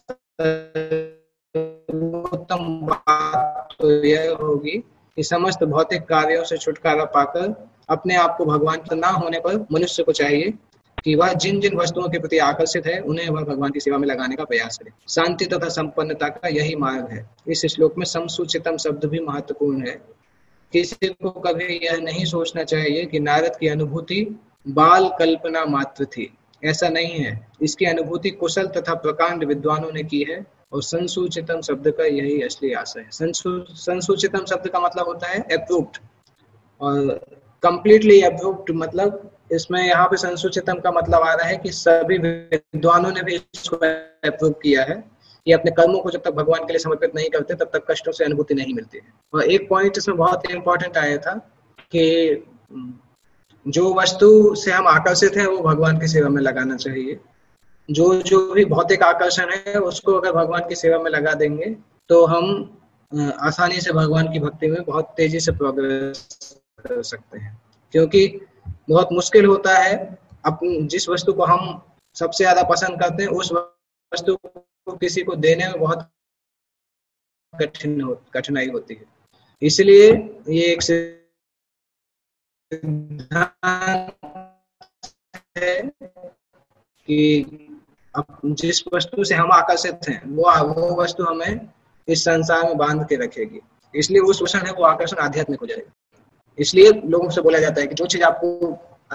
उत्तम बात तो यह होगी कि समस्त भौतिक कार्यों से छुटकारा पाकर अपने आप को भगवान का ना होने पर मनुष्य को चाहिए कि वह जिन जिन वस्तुओं के प्रति आकर्षित है, उन्हें वह भगवान की सेवा में लगाने का प्रयास करे। शांति तथा संपन्नता का यही मार्ग है। इस श्लोक में समसूचितम शब्द भी महत्वपूर्ण है। किसी को कभी यह नहीं सोचना चाहिए कि नारद की अनुभूति बाल कल्पना मात्र थी। ऐसा नहीं है। इसकी अनुभूति कुशल तथा प्रकांड विद्वानों ने की है और संसूचितम शब्द का यही असली आशय है। संसू संसूचितम शब्द का मतलब होता है अप्रूव्ड, और कंप्लीटली अप्रूव्ड मतलब इसमें यहाँ पे संसूचितम का मतलब आ रहा है कि सभी विद्वानों ने भी इसको अप्रूव किया है कि अपने कर्मों को जब तक भगवान के लिए समर्पित नहीं करते तब तक कष्टों से अनुभूति नहीं मिलती है। और एक पॉइंट इसमें बहुत इंपॉर्टेंट आया था कि जो वस्तु से हम आकर्षित हैं वो भगवान की सेवा में लगाना चाहिए। जो जो भी भौतिक आकर्षण है उसको अगर भगवान की सेवा में लगा देंगे तो हम आसानी से भगवान की भक्ति में बहुत तेजी से प्रोग्रेस कर सकते हैं। क्योंकि बहुत मुश्किल होता है अपनी जिस वस्तु को हम सबसे ज्यादा पसंद करते हैं उस वस्तु को किसी को देने में बहुत कठिन हो, कठिनाई होती है। इसलिए ये एक है कि अब जिस वस्तु से हम आकर्षित हैं वो वो वस्तु हमें इस संसार में बांध के रखेगी, इसलिए उस आकर्षण है वो आकर्षण आध्यात्मिक हो जाएगा। इसलिए लोगों से बोला जाता है कि जो चीज आपको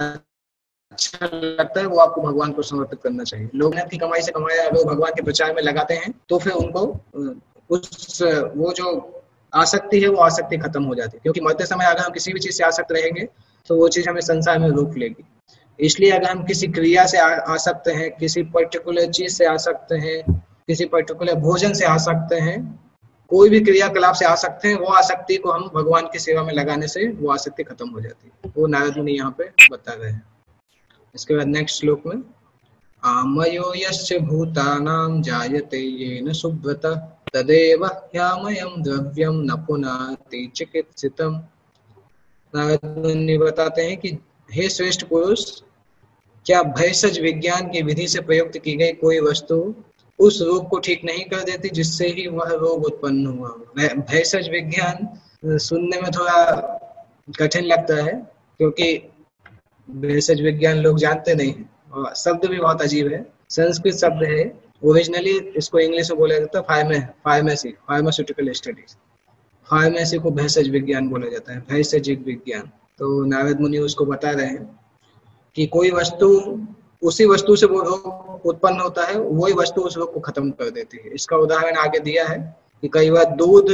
अच्छा लगता है वो आपको भगवान को समर्पित करना चाहिए। लोग मेहनत की कमाई से कमाया अगर भगवान के प्रचार में लगाते हैं तो फिर उनको उस वो जो आसक्ति है वो आसक्ति खत्म हो जाती है, क्योंकि मरते समय अगर हम किसी भी चीज से आसक्त रहेंगे तो वो चीज हमें संसार में रोक लेगी। इसलिए अगर हम किसी क्रिया से आ, आ सकते हैं, किसी पर्टिकुलर चीज से आ सकते हैं, किसी पर्टिकुलर भोजन से आ सकते हैं, कोई भी क्रियाकलाप से आ सकते हैं, वो आसक्ति को हम भगवान की सेवा में लगाने से वो आसक्ति खत्म हो जाती है। वो नारद मुनि यहाँ पे बता रहे हैं। इसके बाद नेक्स्ट श्लोक में आमयो यस्य भूतानां जायते येन सुब्रत तदेव ह्यामयं द्रव्यं न पुनाति चिकित्सितम्। नारद मुनि बताते हैं कि हे श्रेष्ठ पुरुष, क्या भैषज विज्ञान की विधि से प्रयुक्त की गई कोई वस्तु उस रोग को ठीक नहीं कर देती जिससे ही वह रोग उत्पन्न हुआ। भैषज विज्ञान सुनने में थोड़ा कठिन लगता है क्योंकि भैषज विज्ञान लोग जानते नहीं हैं और शब्द भी बहुत अजीब है। संस्कृत शब्द है, ओरिजिनली इसको इंग्लिश में बोला जाता है फार्मे फार्मेसी फार्मास्यूटिकल स्टडीज। फार्मेसी को भैषज विज्ञान बोला जाता है, भैषजिक विज्ञान। तो नारद मुनि उसको बता रहे हैं कि कोई वस्तु उसी वस्तु से वो रोग उत्पन्न होता है, वही वस्तु उस रोग को खत्म कर देती है। इसका उदाहरण आगे दिया है कि कई बार दूध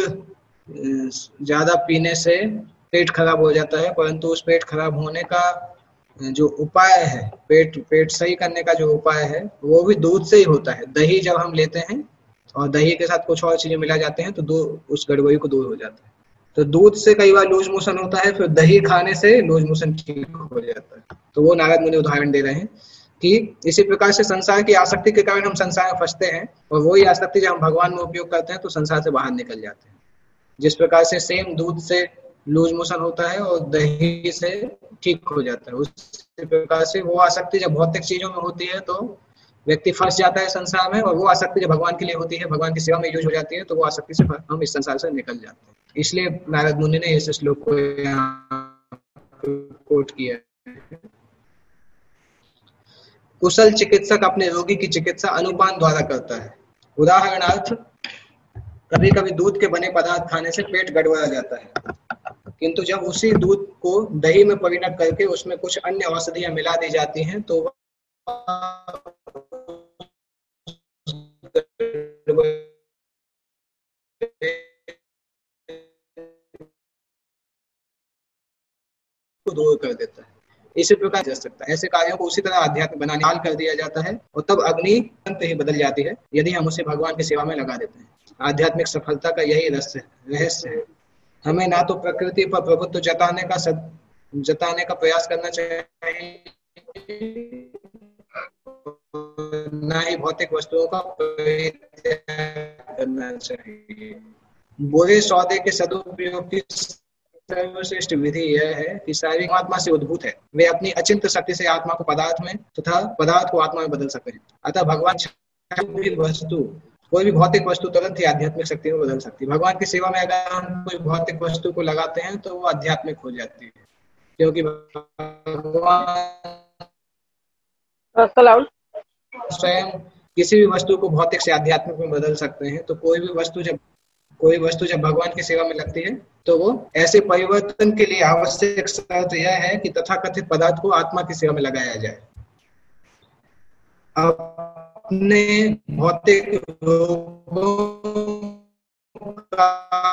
ज्यादा पीने से पेट खराब हो जाता है, परंतु उस पेट खराब होने का जो उपाय है, पेट पेट सही करने का जो उपाय है वो भी दूध से ही होता है। दही जब हम लेते हैं और दही के साथ कुछ और चीजें मिला जाते हैं तो दूध उस गड़बड़ी को दूर हो जाता है। तो दूध से कई बार लूज मोशन होता है, फिर दही खाने से लूज मोशन ठीक हो जाता है। तो वो नारद मुनि उदाहरण दे रहे हैं कि इसी प्रकार से संसार की आसक्ति के कारण हम संसार में फंसते हैं और वही आसक्ति जब हम भगवान में उपयोग करते हैं तो संसार से बाहर निकल जाते हैं। जिस प्रकार से सेम दूध से लूज मोशन होता है और दही से ठीक हो जाता है, उसी प्रकार से वो आसक्ति जब भौतिक चीजों में होती है तो व्यक्ति फंस जाता है संसार में, और वो आसक्ति जब भगवान के लिए होती है, भगवान की सेवा में यूज हो जाती है, तो वो आसक्ति से हम इस संसार से निकल जाते हैं। इसलिए नारद मुनि ने इस श्लोक को कोट किया है। कुशल चिकित्सक अपने रोगी की चिकित्सा अनुपान द्वारा करता है। उदाहरणार्थ, कभी कभी दूध के बने पदार्थ खाने से पेट गड़बड़ा जाता है, किंतु जब उसी दूध को दही में परिणत करके उसमें कुछ अन्य औषधियां मिला दी जाती हैं तो दूर कर देता है। इसी प्रकार जा सकता है। ऐसे कार्यों को उसी तरह आध्यात्मिक बनाने हाल कर दिया जाता है और तब अग्नि तुरंत ही बदल जाती है यदि हम उसे भगवान की सेवा में लगा देते हैं। आध्यात्मिक सफलता का यही रहस्य रहस्य है। हमें ना तो प्रकृति पर प्रभुत्व जताने का सद, जताने का प्रयास करना चाहिए, ना ही भौतिक वस्तुओं का परित्याग करना चाहिए। बुरे सौदे के सदुपयोग की सर्वश्रेष्ठ विधि यह है कि शारीरिक आत्मा से उद्भूत है, वे अपनी अचिंत्य शक्ति से आत्मा को पदार्थ में तथा पदार्थ को आत्मा में बदल सकते हैं। अतः भगवान कोई वस्तु कोई भी भौतिक वस्तु तुरंत ही आध्यात्मिक शक्ति में बदल सकती है। भगवान की सेवा में अगर हम कोई भौतिक वस्तु को लगाते हैं तो वो आध्यात्मिक हो जाती है, क्योंकि भगवान स्वयं किसी भी वस्तु को भौतिक से आध्यात्मिक में बदल सकते हैं। तो कोई भी वस्तु जब कोई वस्तु जब भगवान की सेवा में लगती है तो वो ऐसे परिवर्तन के लिए आवश्यक शर्त यह है कि तथाकथित पदार्थ को आत्मा की सेवा में लगाया जाए। अपने भौतिक रोगों का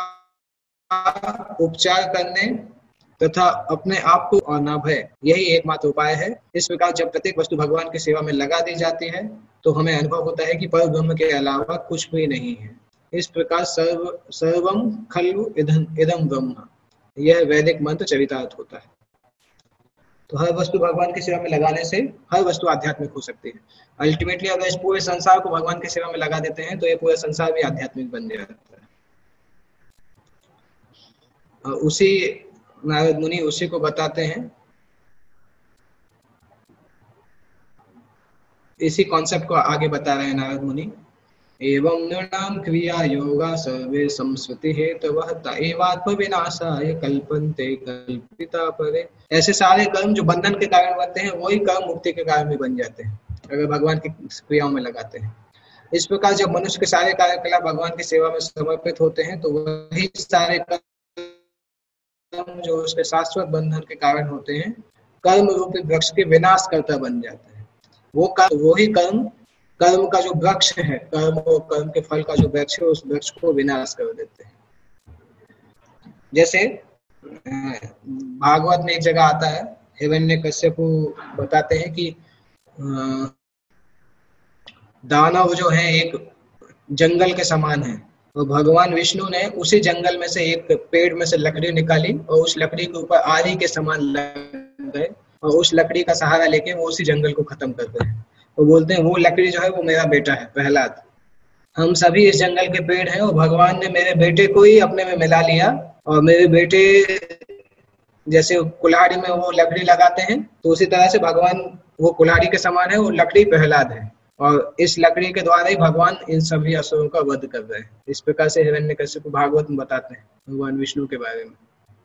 उपचार करने तथा अपने आप को अनाभय, यही एकमात्र उपाय है। इस प्रकार जब प्रत्येक वस्तु भगवान की सेवा में लगा दी जाती है तो हमें अनुभव होता है कि पर ब्रह्म के अलावा कुछ भी नहीं है। इस प्रकार सर्व सर्वम खलु इदं इदं ब्रह्म, यह वैदिक मंत्र चरितार्थ होता है। तो हर वस्तु भगवान की सेवा में लगाने से हर वस्तु आध्यात्मिक हो सकती है। अल्टीमेटली अगर इस पूरे संसार को भगवान की सेवा में लगा देते हैं तो ये पूरा संसार भी आध्यात्मिक बन जाता है। और उसी नारद मुनि उसी को बताते हैं, इसी कॉन्सेप्ट को आगे बता रहे हैं नारद मुनि एवं नृणाम क्रिया योगा सर्वे संस्कृति हेतवः त एवात्म विनाशाय कल्पन्ते कल्पिता परे। ऐसे सारे कर्म जो बंधन के कारण बनते हैं वही कर्म मुक्ति के कारण भी बन जाते हैं अगर भगवान की क्रियाओं में लगाते हैं। इस प्रकार जब मनुष्य के सारे कार्यकलाप भगवान की सेवा में समर्पित होते हैं तो वही सारे कर्म जो उसके शाश्वत बंधन के कारण होते हैं कर्म रूपी वृक्ष के विनाश करता बन जाते हैं। वो कर्म वही कर्म कर्म का जो वृक्ष है, कर्म और कर्म के फल का जो वृक्ष है उस वृक्ष को विनाश कर देते हैं। जैसे भागवत में एक जगह आता है, हिरण्यकश्यप को बताते हैं कि दानव जो है एक जंगल के समान है और भगवान विष्णु ने उसी जंगल में से एक पेड़ में से लकड़ी निकाली और उस लकड़ी के ऊपर आरी के समान लग गए और उस लकड़ी का सहारा लेके वो उसी जंगल को खत्म कर गए। वो बोलते हैं वो लकड़ी जो है वो मेरा बेटा है प्रहलाद। हम सभी इस जंगल के पेड़ हैं और भगवान ने मेरे बेटे को ही अपने में मिला लिया और मेरे बेटे जैसे कुल्हाड़ी में वो लकड़ी लगाते हैं तो उसी तरह से भगवान वो कुल्हाड़ी के समान है, वो लकड़ी प्रहलाद है और इस लकड़ी के द्वारा ही भगवान इन सभी असुरों का वध कर रहे हैं। इस प्रकार से हिरण्यकश्यप को भागवत में बताते हैं भगवान विष्णु के बारे में।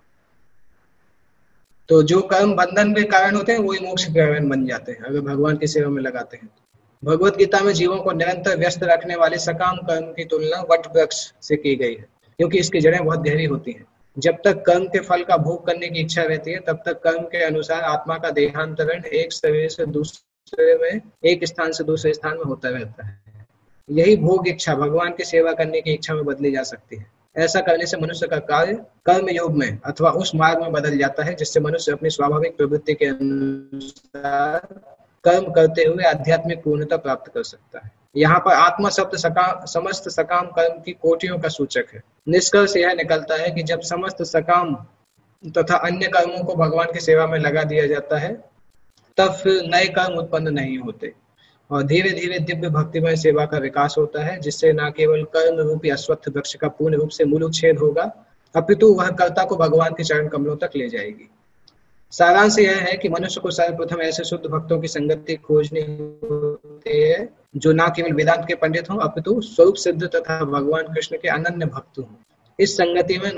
तो जो कर्म बंधन के कारण होते हैं वही मोक्ष के कारण बन जाते हैं अगर भगवान की सेवा में लगाते हैं। भगवत गीता में जीवों को निरंतर व्यस्त रखने वाले सकाम कर्म की तुलना वट वृक्ष से की गई है क्योंकि इसकी जड़ें बहुत गहरी होती हैं। जब तक कर्म के फल का भोग करने की इच्छा रहती है तब तक कर्म के अनुसार आत्मा का देहांतरण एक शरीर से दूसरे में, एक स्थान से दूसरे स्थान में होता रहता है। यही भोग इच्छा भगवान की सेवा करने की इच्छा में बदली जा सकती है। ऐसा करने से मनुष्य का कार्य कर्म योग में अथवा उस मार्ग में बदल जाता है जिससे मनुष्य अपनी स्वाभाविक प्रवृत्ति के अनुसार कर्म करते हुए आध्यात्मिक पूर्णता प्राप्त कर सकता है। यहाँ पर आत्मा शब्द सकाम समस्त सकाम कर्म की कोटियों का सूचक है। निष्कर्ष यह निकलता है कि जब समस्त सकाम तथा अन्य कर्मों को भगवान की सेवा में लगा दिया जाता है तब फिर नए कर्म उत्पन्न नहीं होते और धीरे धीरे दिव्य भक्तिमय सेवा का विकास होता है जिससे न केवल कर्म रूपी अश्वत्थ वृक्ष का पूर्ण रूप से मूलोच्छेद होगा अपितु वह कर्ता को भगवान के चरण कमलों तक ले जाएगी। सारांश यह है कि मनुष्य को सर्वप्रथम ऐसे शुद्ध भक्तों की संगति खोजनी होती है जो न केवल वेदांत के पंडित हों अपितु स्वरूप सिद्ध तथा भगवान कृष्ण के अनन्य भक्त हों। इस संगति में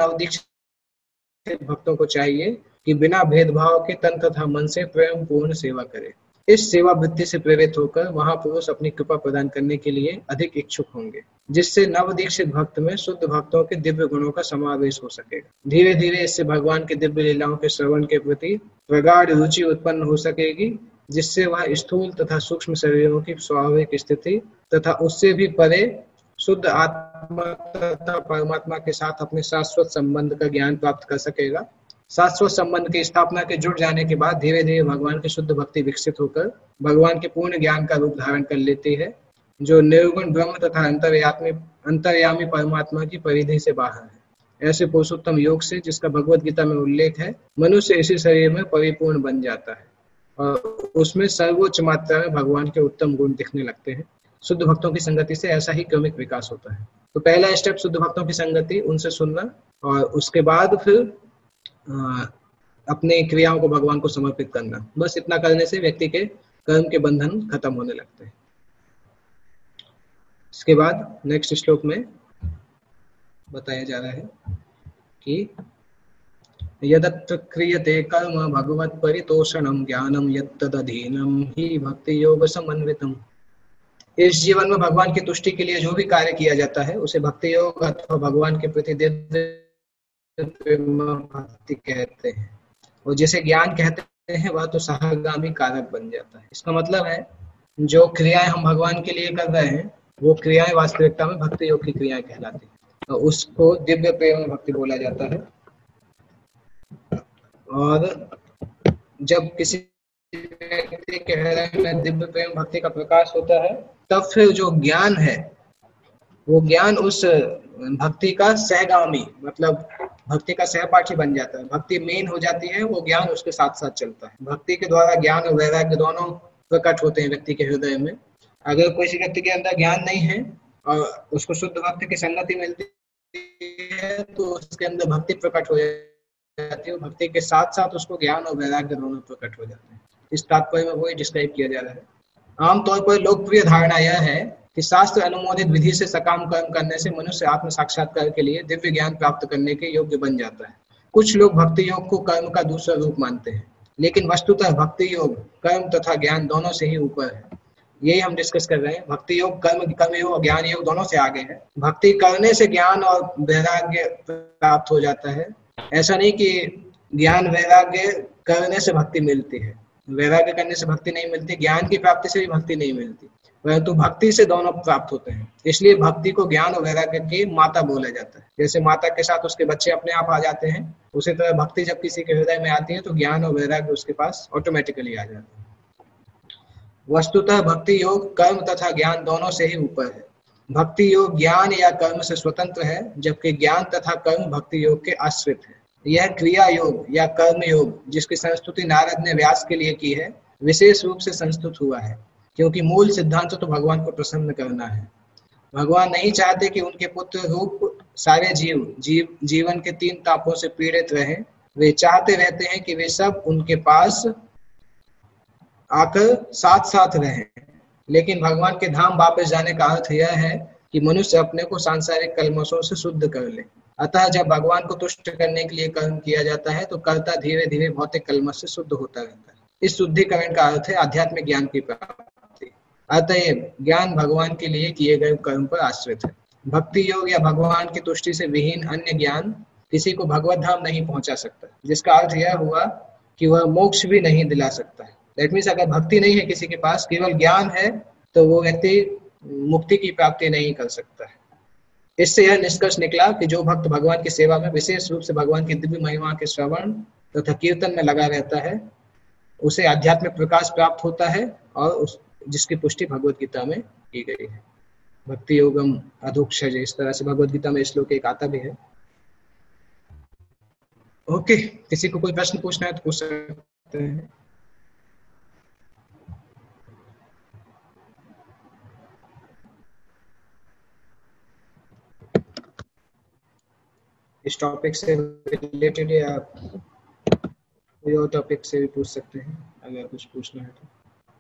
नवदीक्षित भक्तों को चाहिए कि बिना भेदभाव के तन तथा मन से प्रेम पूर्ण सेवा करे। इस सेवा वृत्ति से प्रेरित होकर महापुरुष अपनी कृपा प्रदान करने के लिए अधिक इच्छुक होंगे जिससे नवदीक्षित भक्त में शुद्ध भक्तों के दिव्य गुणों का समावेश हो सकेगा। धीरे धीरे इससे भगवान के दिव्य लीलाओं के श्रवण के प्रति प्रगाढ़ रुचि उत्पन्न हो सकेगी जिससे वह स्थूल तथा सूक्ष्म शरीरों की स्वाभाविक स्थिति तथा उससे भी परे शुद्ध आत्मा तथा परमात्मा के साथ अपने शाश्वत संबंध का ज्ञान प्राप्त कर सकेगा। शाश्वत संबंध की स्थापना के जुड़ जाने के बाद धीरे धीरे भगवान की शुद्ध भक्ति विकसित होकर भगवान के पूर्ण ज्ञान का रूप धारण कर लेती है जो निर्गुण ब्रह्म तथा अंतर्यामी अंतर्यामी परमात्मा की परिधि से बाहर है। ऐसे पुरुषोत्तम योग से जिसका भगवत गीता में उल्लेख है मनुष्य इसी शरीर में परिपूर्ण बन जाता है और उसमें सर्वोच्च मात्रा में भगवान के उत्तम गुण दिखने लगते हैं। शुद्ध भक्तों की संगति से ऐसा ही क्रमिक विकास होता है। तो पहला स्टेप शुद्ध भक्तों की संगति, उनसे सुनना और उसके बाद फिर आ, अपने क्रियाओं को भगवान को समर्पित करना। बस इतना करने से व्यक्ति के कर्म के बंधन खत्म होने लगते हैं। इसके बाद नेक्स्ट श्लोक में बताया जा रहा है कि यदत्र क्रियते कर्म भगवत परितोषणम ज्ञानम यत्तदधीनम ही भक्ति योग समन्वितम। इस जीवन में भगवान की तुष्टि के लिए जो भी कार्य किया जाता है उसे भक्ति योग अथवा भगवान के प्रति दिव्य भक्ति कहते हैं और जिसे ज्ञान कहते हैं वह तो सहगामी कारक बन जाता है। इसका मतलब है जो क्रियाएं हम भगवान के लिए कर रहे हैं वो क्रियाएं वास्तविकता में भक्ति योग की क्रियाएं कहलाती है तो उसको दिव्य प्रेम भक्ति बोला जाता है। और जब किसी व्यक्ति के हृदय में दिव्य प्रेम भक्ति का प्रकाश होता है तब फिर जो ज्ञान है वो ज्ञान उस भक्ति का सहगामी मतलब भक्ति का सहपाठी बन जाता है। भक्ति मेन हो जाती है, वो ज्ञान उसके साथ साथ चलता है। भक्ति के द्वारा ज्ञान और वैराग्य दोनों प्रकट होते हैं व्यक्ति के हृदय में। अगर किसी व्यक्ति के अंदर ज्ञान नहीं है और उसको शुद्ध भक्ति की संगति मिलती है तो उसके अंदर भक्ति प्रकट हो जाती है। भक्ति के साथ साथ उसको ज्ञान और वैराग्य दोनों प्रकट हो जाते हैं। इस तात्पर्य में वही डिस्क्राइब किया जा रहा है। आमतौर पर लोकप्रिय धारणा यह है कि शास्त्र अनुमोदित विधि से सकाम कर्म करने से मनुष्य आत्म साक्षात्कार के लिए दिव्य ज्ञान प्राप्त करने के योग्य बन जाता है। कुछ लोग भक्ति योग को कर्म का दूसरा रूप मानते हैं, लेकिन वस्तुतः भक्ति योग कर्म तथा ज्ञान दोनों से ही ऊपर है। यही हम डिस्कस कर रहे हैं। भक्ति योग कर्म कर्म योग और ज्ञान योग दोनों से आगे है। भक्ति करने से ज्ञान और वैराग्य प्राप्त हो जाता है। ऐसा नहीं कि ज्ञान वैराग्य करने से भक्ति मिलती है, वैराग्य करने से भक्ति नहीं मिलती, ज्ञान की प्राप्ति से भी भक्ति नहीं मिलती, परंतु भक्ति से दोनों प्राप्त होते हैं। इसलिए भक्ति को ज्ञान और वैराग्य की माता बोला जाता है। जैसे माता के साथ उसके बच्चे अपने आप आ जाते हैं, उसी तरह भक्ति जब किसी के हृदय में आती है तो ज्ञान और वैराग्य उसके पास ऑटोमेटिकली आ जाता है। वस्तुतः भक्ति योग कर्म तथा ज्ञान दोनों से ही ऊपर है। भक्ति योग ज्ञान या कर्म से स्वतंत्र है, जबकि ज्ञान तथा कर्म भक्ति योग के आश्रित है। यह क्रिया योग या कर्म योग जिसकी संस्तुति नारद ने व्यास के लिए की है, विशेष रूप से संस्तुत हुआ है, क्योंकि मूल सिद्धांत तो भगवान को प्रसन्न करना है। भगवान नहीं चाहते कि उनके पुत्र रूप सारे जीव जीव जीवन के तीन तापों से पीड़ित रहें। वे चाहते रहते हैं कि वे सब उनके पास आकर साथ साथ रहें। लेकिन भगवान के धाम वापस जाने का अर्थ यह है कि मनुष्य अपने को सांसारिक कलमशों से शुद्ध कर ले। अतः जब भगवान को तुष्ट करने के लिए कर्म किया जाता है तो कर्ता धीरे धीरे भौतिक कलमश से शुद्ध होता रहता है। इस शुद्धिकरण का अर्थ है आध्यात्मिक ज्ञान की प्राप्ति। अतएव ज्ञान भगवान के लिए किए गए कर्म पर आश्रित है। भक्ति योग या भगवान की तुष्टि से विहीन अन्य ज्ञान किसी को भगवत धाम नहीं पहुंचा सकता, जिसका अर्थ यह हुआ कि वह मोक्ष भी नहीं दिला सकता है। दैट मीन्स अगर भक्ति नहीं है किसी के पास, केवल ज्ञान है, तो वो व्यक्ति मुक्ति की प्राप्ति नहीं कर सकता है। इससे यह निष्कर्ष निकला कि जो भक्त भगवान की सेवा में विशेष रूप से भगवान की दिव्य महिमा के श्रवण तथा तो कीर्तन में लगा रहता है, उसे आध्यात्मिक प्रकाश प्राप्त होता है और उस जिसकी पुष्टि भगवत गीता में की गई है। भक्ति योगम अधोक्षज, इस तरह से भगवत गीता में श्लोक एक आता भी है। ओके, किसी को कोई प्रश्न पूछना है तो पूछ सकते हैं। इस टॉपिक से रिलेटेड या कोई और टॉपिक से भी पूछ सकते हैं अगर कुछ पूछना है तो।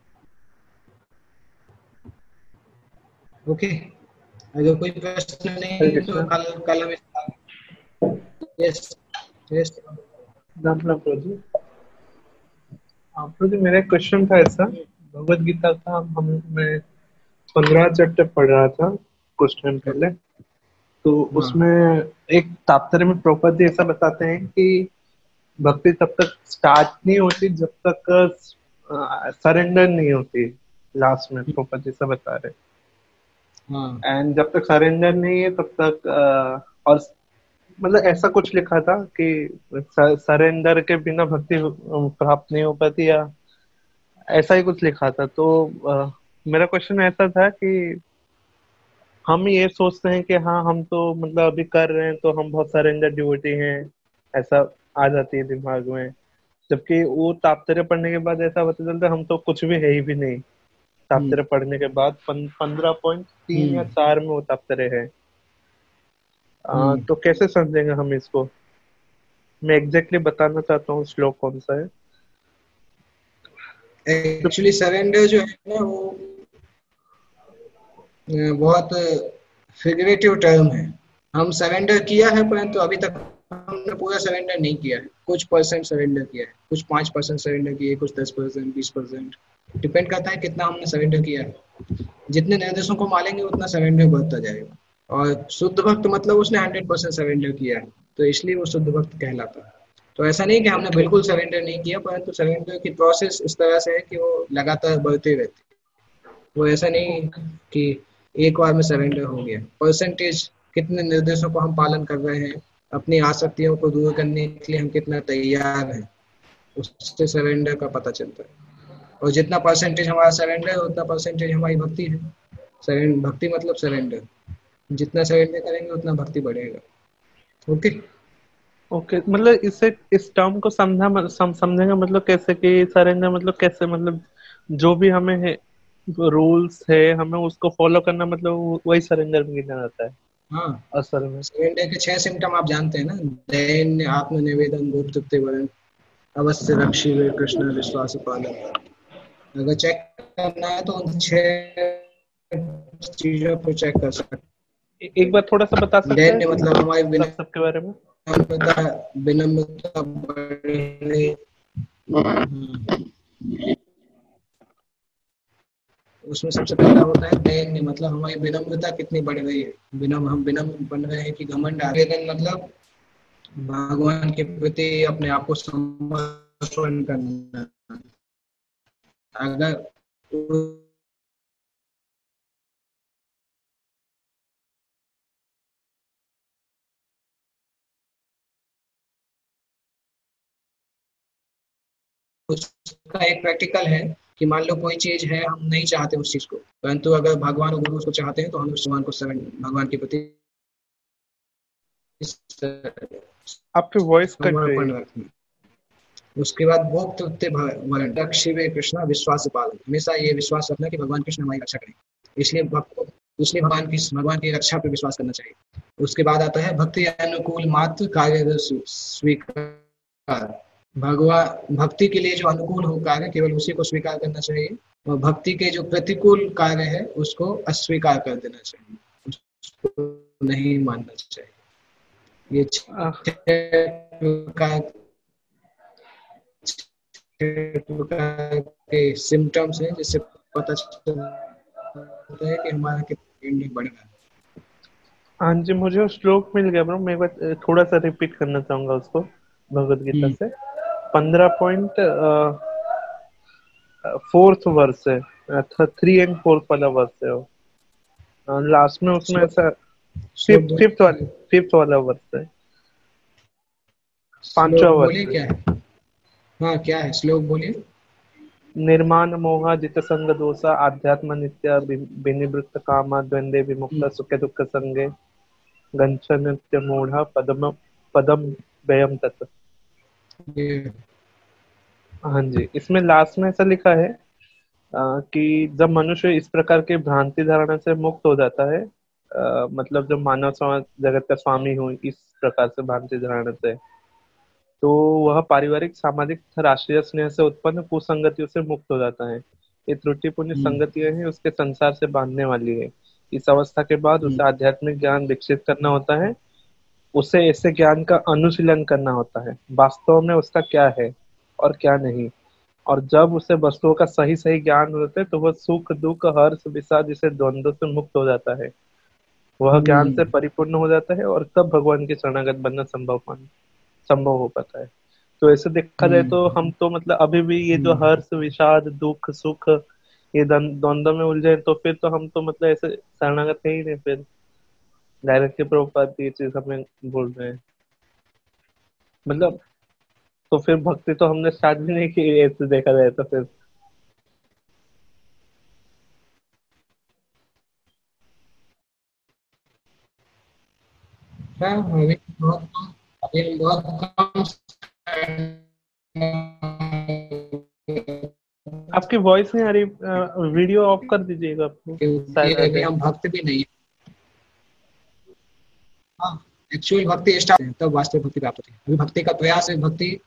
ओके, अगर कोई प्रश्न नहीं है तो कल कल हम यस यस प्रभु आप प्रभु मेरा क्वेश्चन था ऐसा, भगवत गीता का हम मैं पंद्रह चैप्टर पढ़ रहा था कुछ टाइम पहले, तो उसमें एक तात्पर्य में प्रॉपर्टी ऐसा बताते हैं कि भक्ति तब तक स्टार्ट नहीं होती जब तक सरेंडर नहीं होती। लास्ट में प्रॉपर्टी ऐसा बता रहे एंड जब तक सरेंडर नहीं है तब तक आ, और मतलब ऐसा कुछ लिखा था कि सरेंडर के बिना भक्ति प्राप्त नहीं हो पाती या ऐसा ही कुछ लिखा था। तो आ, मेरा क्वेश्चन ऐसा था कि हम ये सोचते हैं कि हाँ हम तो मतलब अभी कर रहे हैं तो हम बहुत सरेंडर डिवोटी हैं, ऐसा आ जाती है दिमाग में, जबकि वो तात्पर्य पढ़ने के बाद ऐसा पता चलता है हम तो कुछ भी है ही भी नहीं। तात्पर्य पढ़ने के बाद पंद्रह पॉइंट तीन या चार में वो तात्पर्य है। आ, तो कैसे समझेंगे हम इसको? मैं एग्जैक्टली बताना चाहता हूँ श्लोक कौन सा है। एक्चुअली सरेंडर जो है ना वो बहुत फिगरेटिव टर्म है। हम सरेंडर किया है परंतु अभी तक हमने पूरा सरेंडर नहीं किया है। कुछ परसेंट सरेंडर किया है, कुछ पांच परसेंट सरेंडर किए, कुछ दस परसेंट बीस परसेंट, डिपेंड करता है कितना हमने सरेंडर किया है। जितने निर्देशों को मानेंगे उतना सरेंडर बढ़ता जाएगा। और शुद्ध भक्त मतलब उसने हंड्रेड परसेंट सरेंडर किया है, तो इसलिए वो शुद्ध भक्त कहलाता है। तो ऐसा नहीं कि हमने बिल्कुल सरेंडर नहीं किया, परंतु सरेंडर की प्रोसेस इस तरह से है कि वो लगातार बढ़ती रहती है। वो ऐसा नहीं कि एक बार में सरेंडर हो गया। परसेंटेज, कितने निर्देशों को हम पालन कर रहे हैं, अपनी आसक्तियों को दूर करने के लिए हम कितना तैयार हैं, उससे सरेंडर का पता चलता है। और जितना परसेंटेज हमारा सरेंडर है उतना परसेंटेज हमारी भक्ति है। सरेंडर भक्ति मतलब सरेंडर, जितना सरेंडर करेंगे उतना भक्ति बढ़ेगा। ओके ओके okay, मतलब इससे इस टर्म को समझा सम, समझेंगे मतलब कैसे कि सरेंडर मतलब कैसे, मतलब जो भी हमें है रूल्स है हमें उसको फॉलो करना, मतलब वही सरेंडर में गिना जाता है। हाँ, असल में सरेंडर के छह सिम्टम आप जानते हैं ना, दैन्य, आत्मनिवेदन, गुप्तत्व वरण, अवश्य रक्षी वे कृष्ण, विश्वास पालन। अगर चेक करना है तो उन छह चीजों को चेक कर सकते ए- एक बार थोड़ा सा बता हैं। सकते हैं दैन्य मतलब हमारी सब सबके बारे में? विनम्रता, विनम्रता बढ़े। हम्म, उसमें सबसे पहला होता है दैन्य, मतलब हमारी विनम्रता कितनी बढ़ गई है। विनम्र, हम विनम्र बन रहे हैं कि घमंड आ गए। मतलब भगवान के प्रति अपने आप को समर्पण करना। अगर उसका एक प्रैक्टिकल है कि मान लो कोई चीज है, हम नहीं चाहते उस चीज को, परंतु अगर भगवान और गुरु उसको चाहते हैं तो हम उस भगवान को शरण, भगवान के प्रति आपकी वॉइस कट रही समर्पण है। रखें। उसके बाद भोक्त वरण शिवे कृष्णा विश्वास पालन, हमेशा ये विश्वास रखना कि भगवान कृष्ण हमारी रक्षा करें। इसलिए भक्त को, इसलिए भगवान की भगवान की रक्षा पर विश्वास करना चाहिए। उसके बाद आता है भक्ति अनुकूल मात्र कार्य स्वीकार। भगवान भक्ति के लिए जो अनुकूल हो कार्य केवल उसी को स्वीकार करना चाहिए, और भक्ति के जो प्रतिकूल कार्य है उसको अस्वीकार कर देना चाहिए, उसको नहीं मानना चाहिए। ये आह, छह प्रकार छह प्रकार के सिम्टम्स हैं जिससे पता चलता है कि हमारा कितना इंडिया बढ़ रहा है। हाँ जी, मुझे वो श्लोक मिल गया ब्रो। मैं एक बार थोड़ा सा रिपीट करना चाहूंगा उसको, भगवत गीता हम्म, से पंद्रह पॉइंट फोर्थ वर्स है, थ्री एंड फोर्थ वाला वर्स है वो। लास्ट में उसमें श्लोक ऐसा श्लोक फिफ्थ दो, फिफ्थ वाले फिफ्थ वाला वर्स है, पांचवा श्लोक वर्स बोलिए है। क्या है। हाँ क्या है, श्लोक बोलिए। निर्माण मोहा जित संग दोषा आध्यात्म नित्य विनिवृत्त कामा द्वंद्वे विमुक्त हम्म, सुख दुख संगे गंच नित्य मूढ़ पदम पदम व्ययम तत्। ये हाँ जी, इसमें लास्ट में ऐसा लिखा है अ, कि जब मनुष्य इस प्रकार के भ्रांति धारणा से मुक्त हो जाता है, अ, मतलब जब मानव समाज जगत का स्वामी हो इस प्रकार से भ्रांति धारणा से, तो वह पारिवारिक सामाजिक तथा राष्ट्रीय स्नेह से उत्पन्न कुसंगतियों से मुक्त हो जाता है। ये त्रुटिपूर्ण हम्म, संगतियां हैं उसके संसार से बांधने वाली है। इस अवस्था के बाद हम्म, उसे आध्यात्मिक ज्ञान विकसित करना होता है। उसे ऐसे ज्ञान का अनुशीलन करना होता है, वास्तव में उसका क्या है और क्या नहीं। और जब उसे वस्तुओं का सही सही ज्ञान होता है तो वह सुख दुख हर्ष विषाद जैसे द्वंद्व से मुक्त हो जाता है। वह ज्ञान से हम्म, परिपूर्ण हो जाता है और तब भगवान के शरणागत बनना संभव मान संभव हो पाता है। तो ऐसे देखा जाए तो हम्म, हम तो मतलब अभी भी ये जो हम्म। हर्ष विषाद दुख सुख ये द्वं- द्वंद्व में उलझे हैं, तो फिर तो हम तो मतलब ऐसे शरणागत है ही नहीं फिर। डायरेक्ट के प्रभुपाद ये चीज हमें बोल रहे हैं मतलब। तो फिर भक्ति तो हमने स्टार्ट भी नहीं की ऐसे देखा जाए तो फिर। हाँ, अभी बहुत कम, अभी हम बहुत कम। आपकी वॉइस नहीं आ रही, वीडियो ऑफ कर दीजिएगा आपको, क्योंकि शायद आ अभी जाए। हम भक्त भी नहीं है। हाँ, एक्चुअल भक्ति स्टार्ट है तब वास्तविक भक्ति प्राप्त होती है। अभी भक्ति का प्रयास है, भक्ति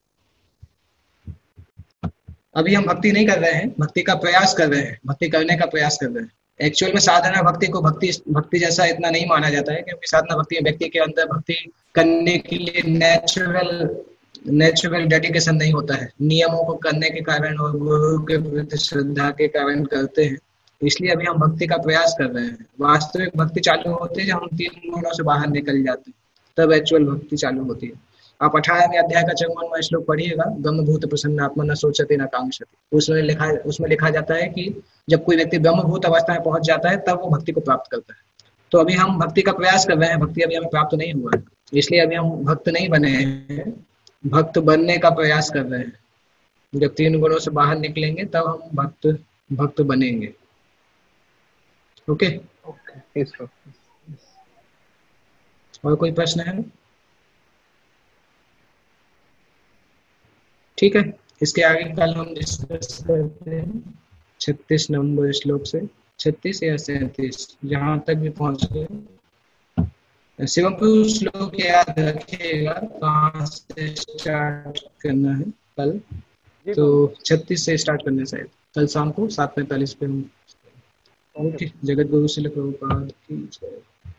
अभी हम भक्ति नहीं कर रहे हैं, भक्ति का प्रयास कर रहे हैं, भक्ति करने का प्रयास कर रहे हैं। एक्चुअल में साधना भक्ति को भक्ति भक्ति जैसा इतना नहीं माना जाता है, क्योंकि साधना भक्ति में व्यक्ति के अंदर भक्ति करने के लिए नेचुरल नेचुरल डेडिकेशन नहीं होता है, नियमों को करने के कारण और गुरु के प्रति श्रद्धा के कारण करते हैं। इसलिए अभी हम भक्ति का प्रयास कर रहे हैं। वास्तविक भक्ति चालू होती है जब हम तीन गुणों से बाहर निकल जाते हैं, तब एक्चुअल भक्ति चालू होती है। आप अठारहवें अध्याय का चौवनवां श्लोक पढ़िएगा, ब्रह्मभूत प्रसन्न आत्मा न सोचते न कांक्षति। उसमें लिखा उसमें लिखा जाता है कि जब कोई व्यक्ति ब्रह्मभूत अवस्था में पहुंच जाता है तब वो भक्ति को प्राप्त करता है। तो अभी हम भक्ति का प्रयास कर रहे हैं, भक्ति अभी हमें प्राप्त नहीं हुआ है, इसलिए अभी हम भक्त नहीं बने हैं, भक्त बनने का प्रयास कर रहे हैं। जब तीन गुणों से बाहर निकलेंगे तब हम भक्त भक्त बनेंगे। ओके, ओके, इस वक्त और कोई प्रश्न है? ठीक है, इसके आगे कल हम डिस्कस करते हैं छत्तीस नंबर श्लोक से, छत्तीस या सैंतीस जहां तक भी पहुंच गए। शिवम को श्लोक याद रखिएगा कहाँ से स्टार्ट करना है कल। जी तो बाबू। छत्तीस से स्टार्ट करना है शायद, कल शाम को सात पैंतालीस पे हम ओके, जगत गुरु श्रील प्रभुपाद की जय।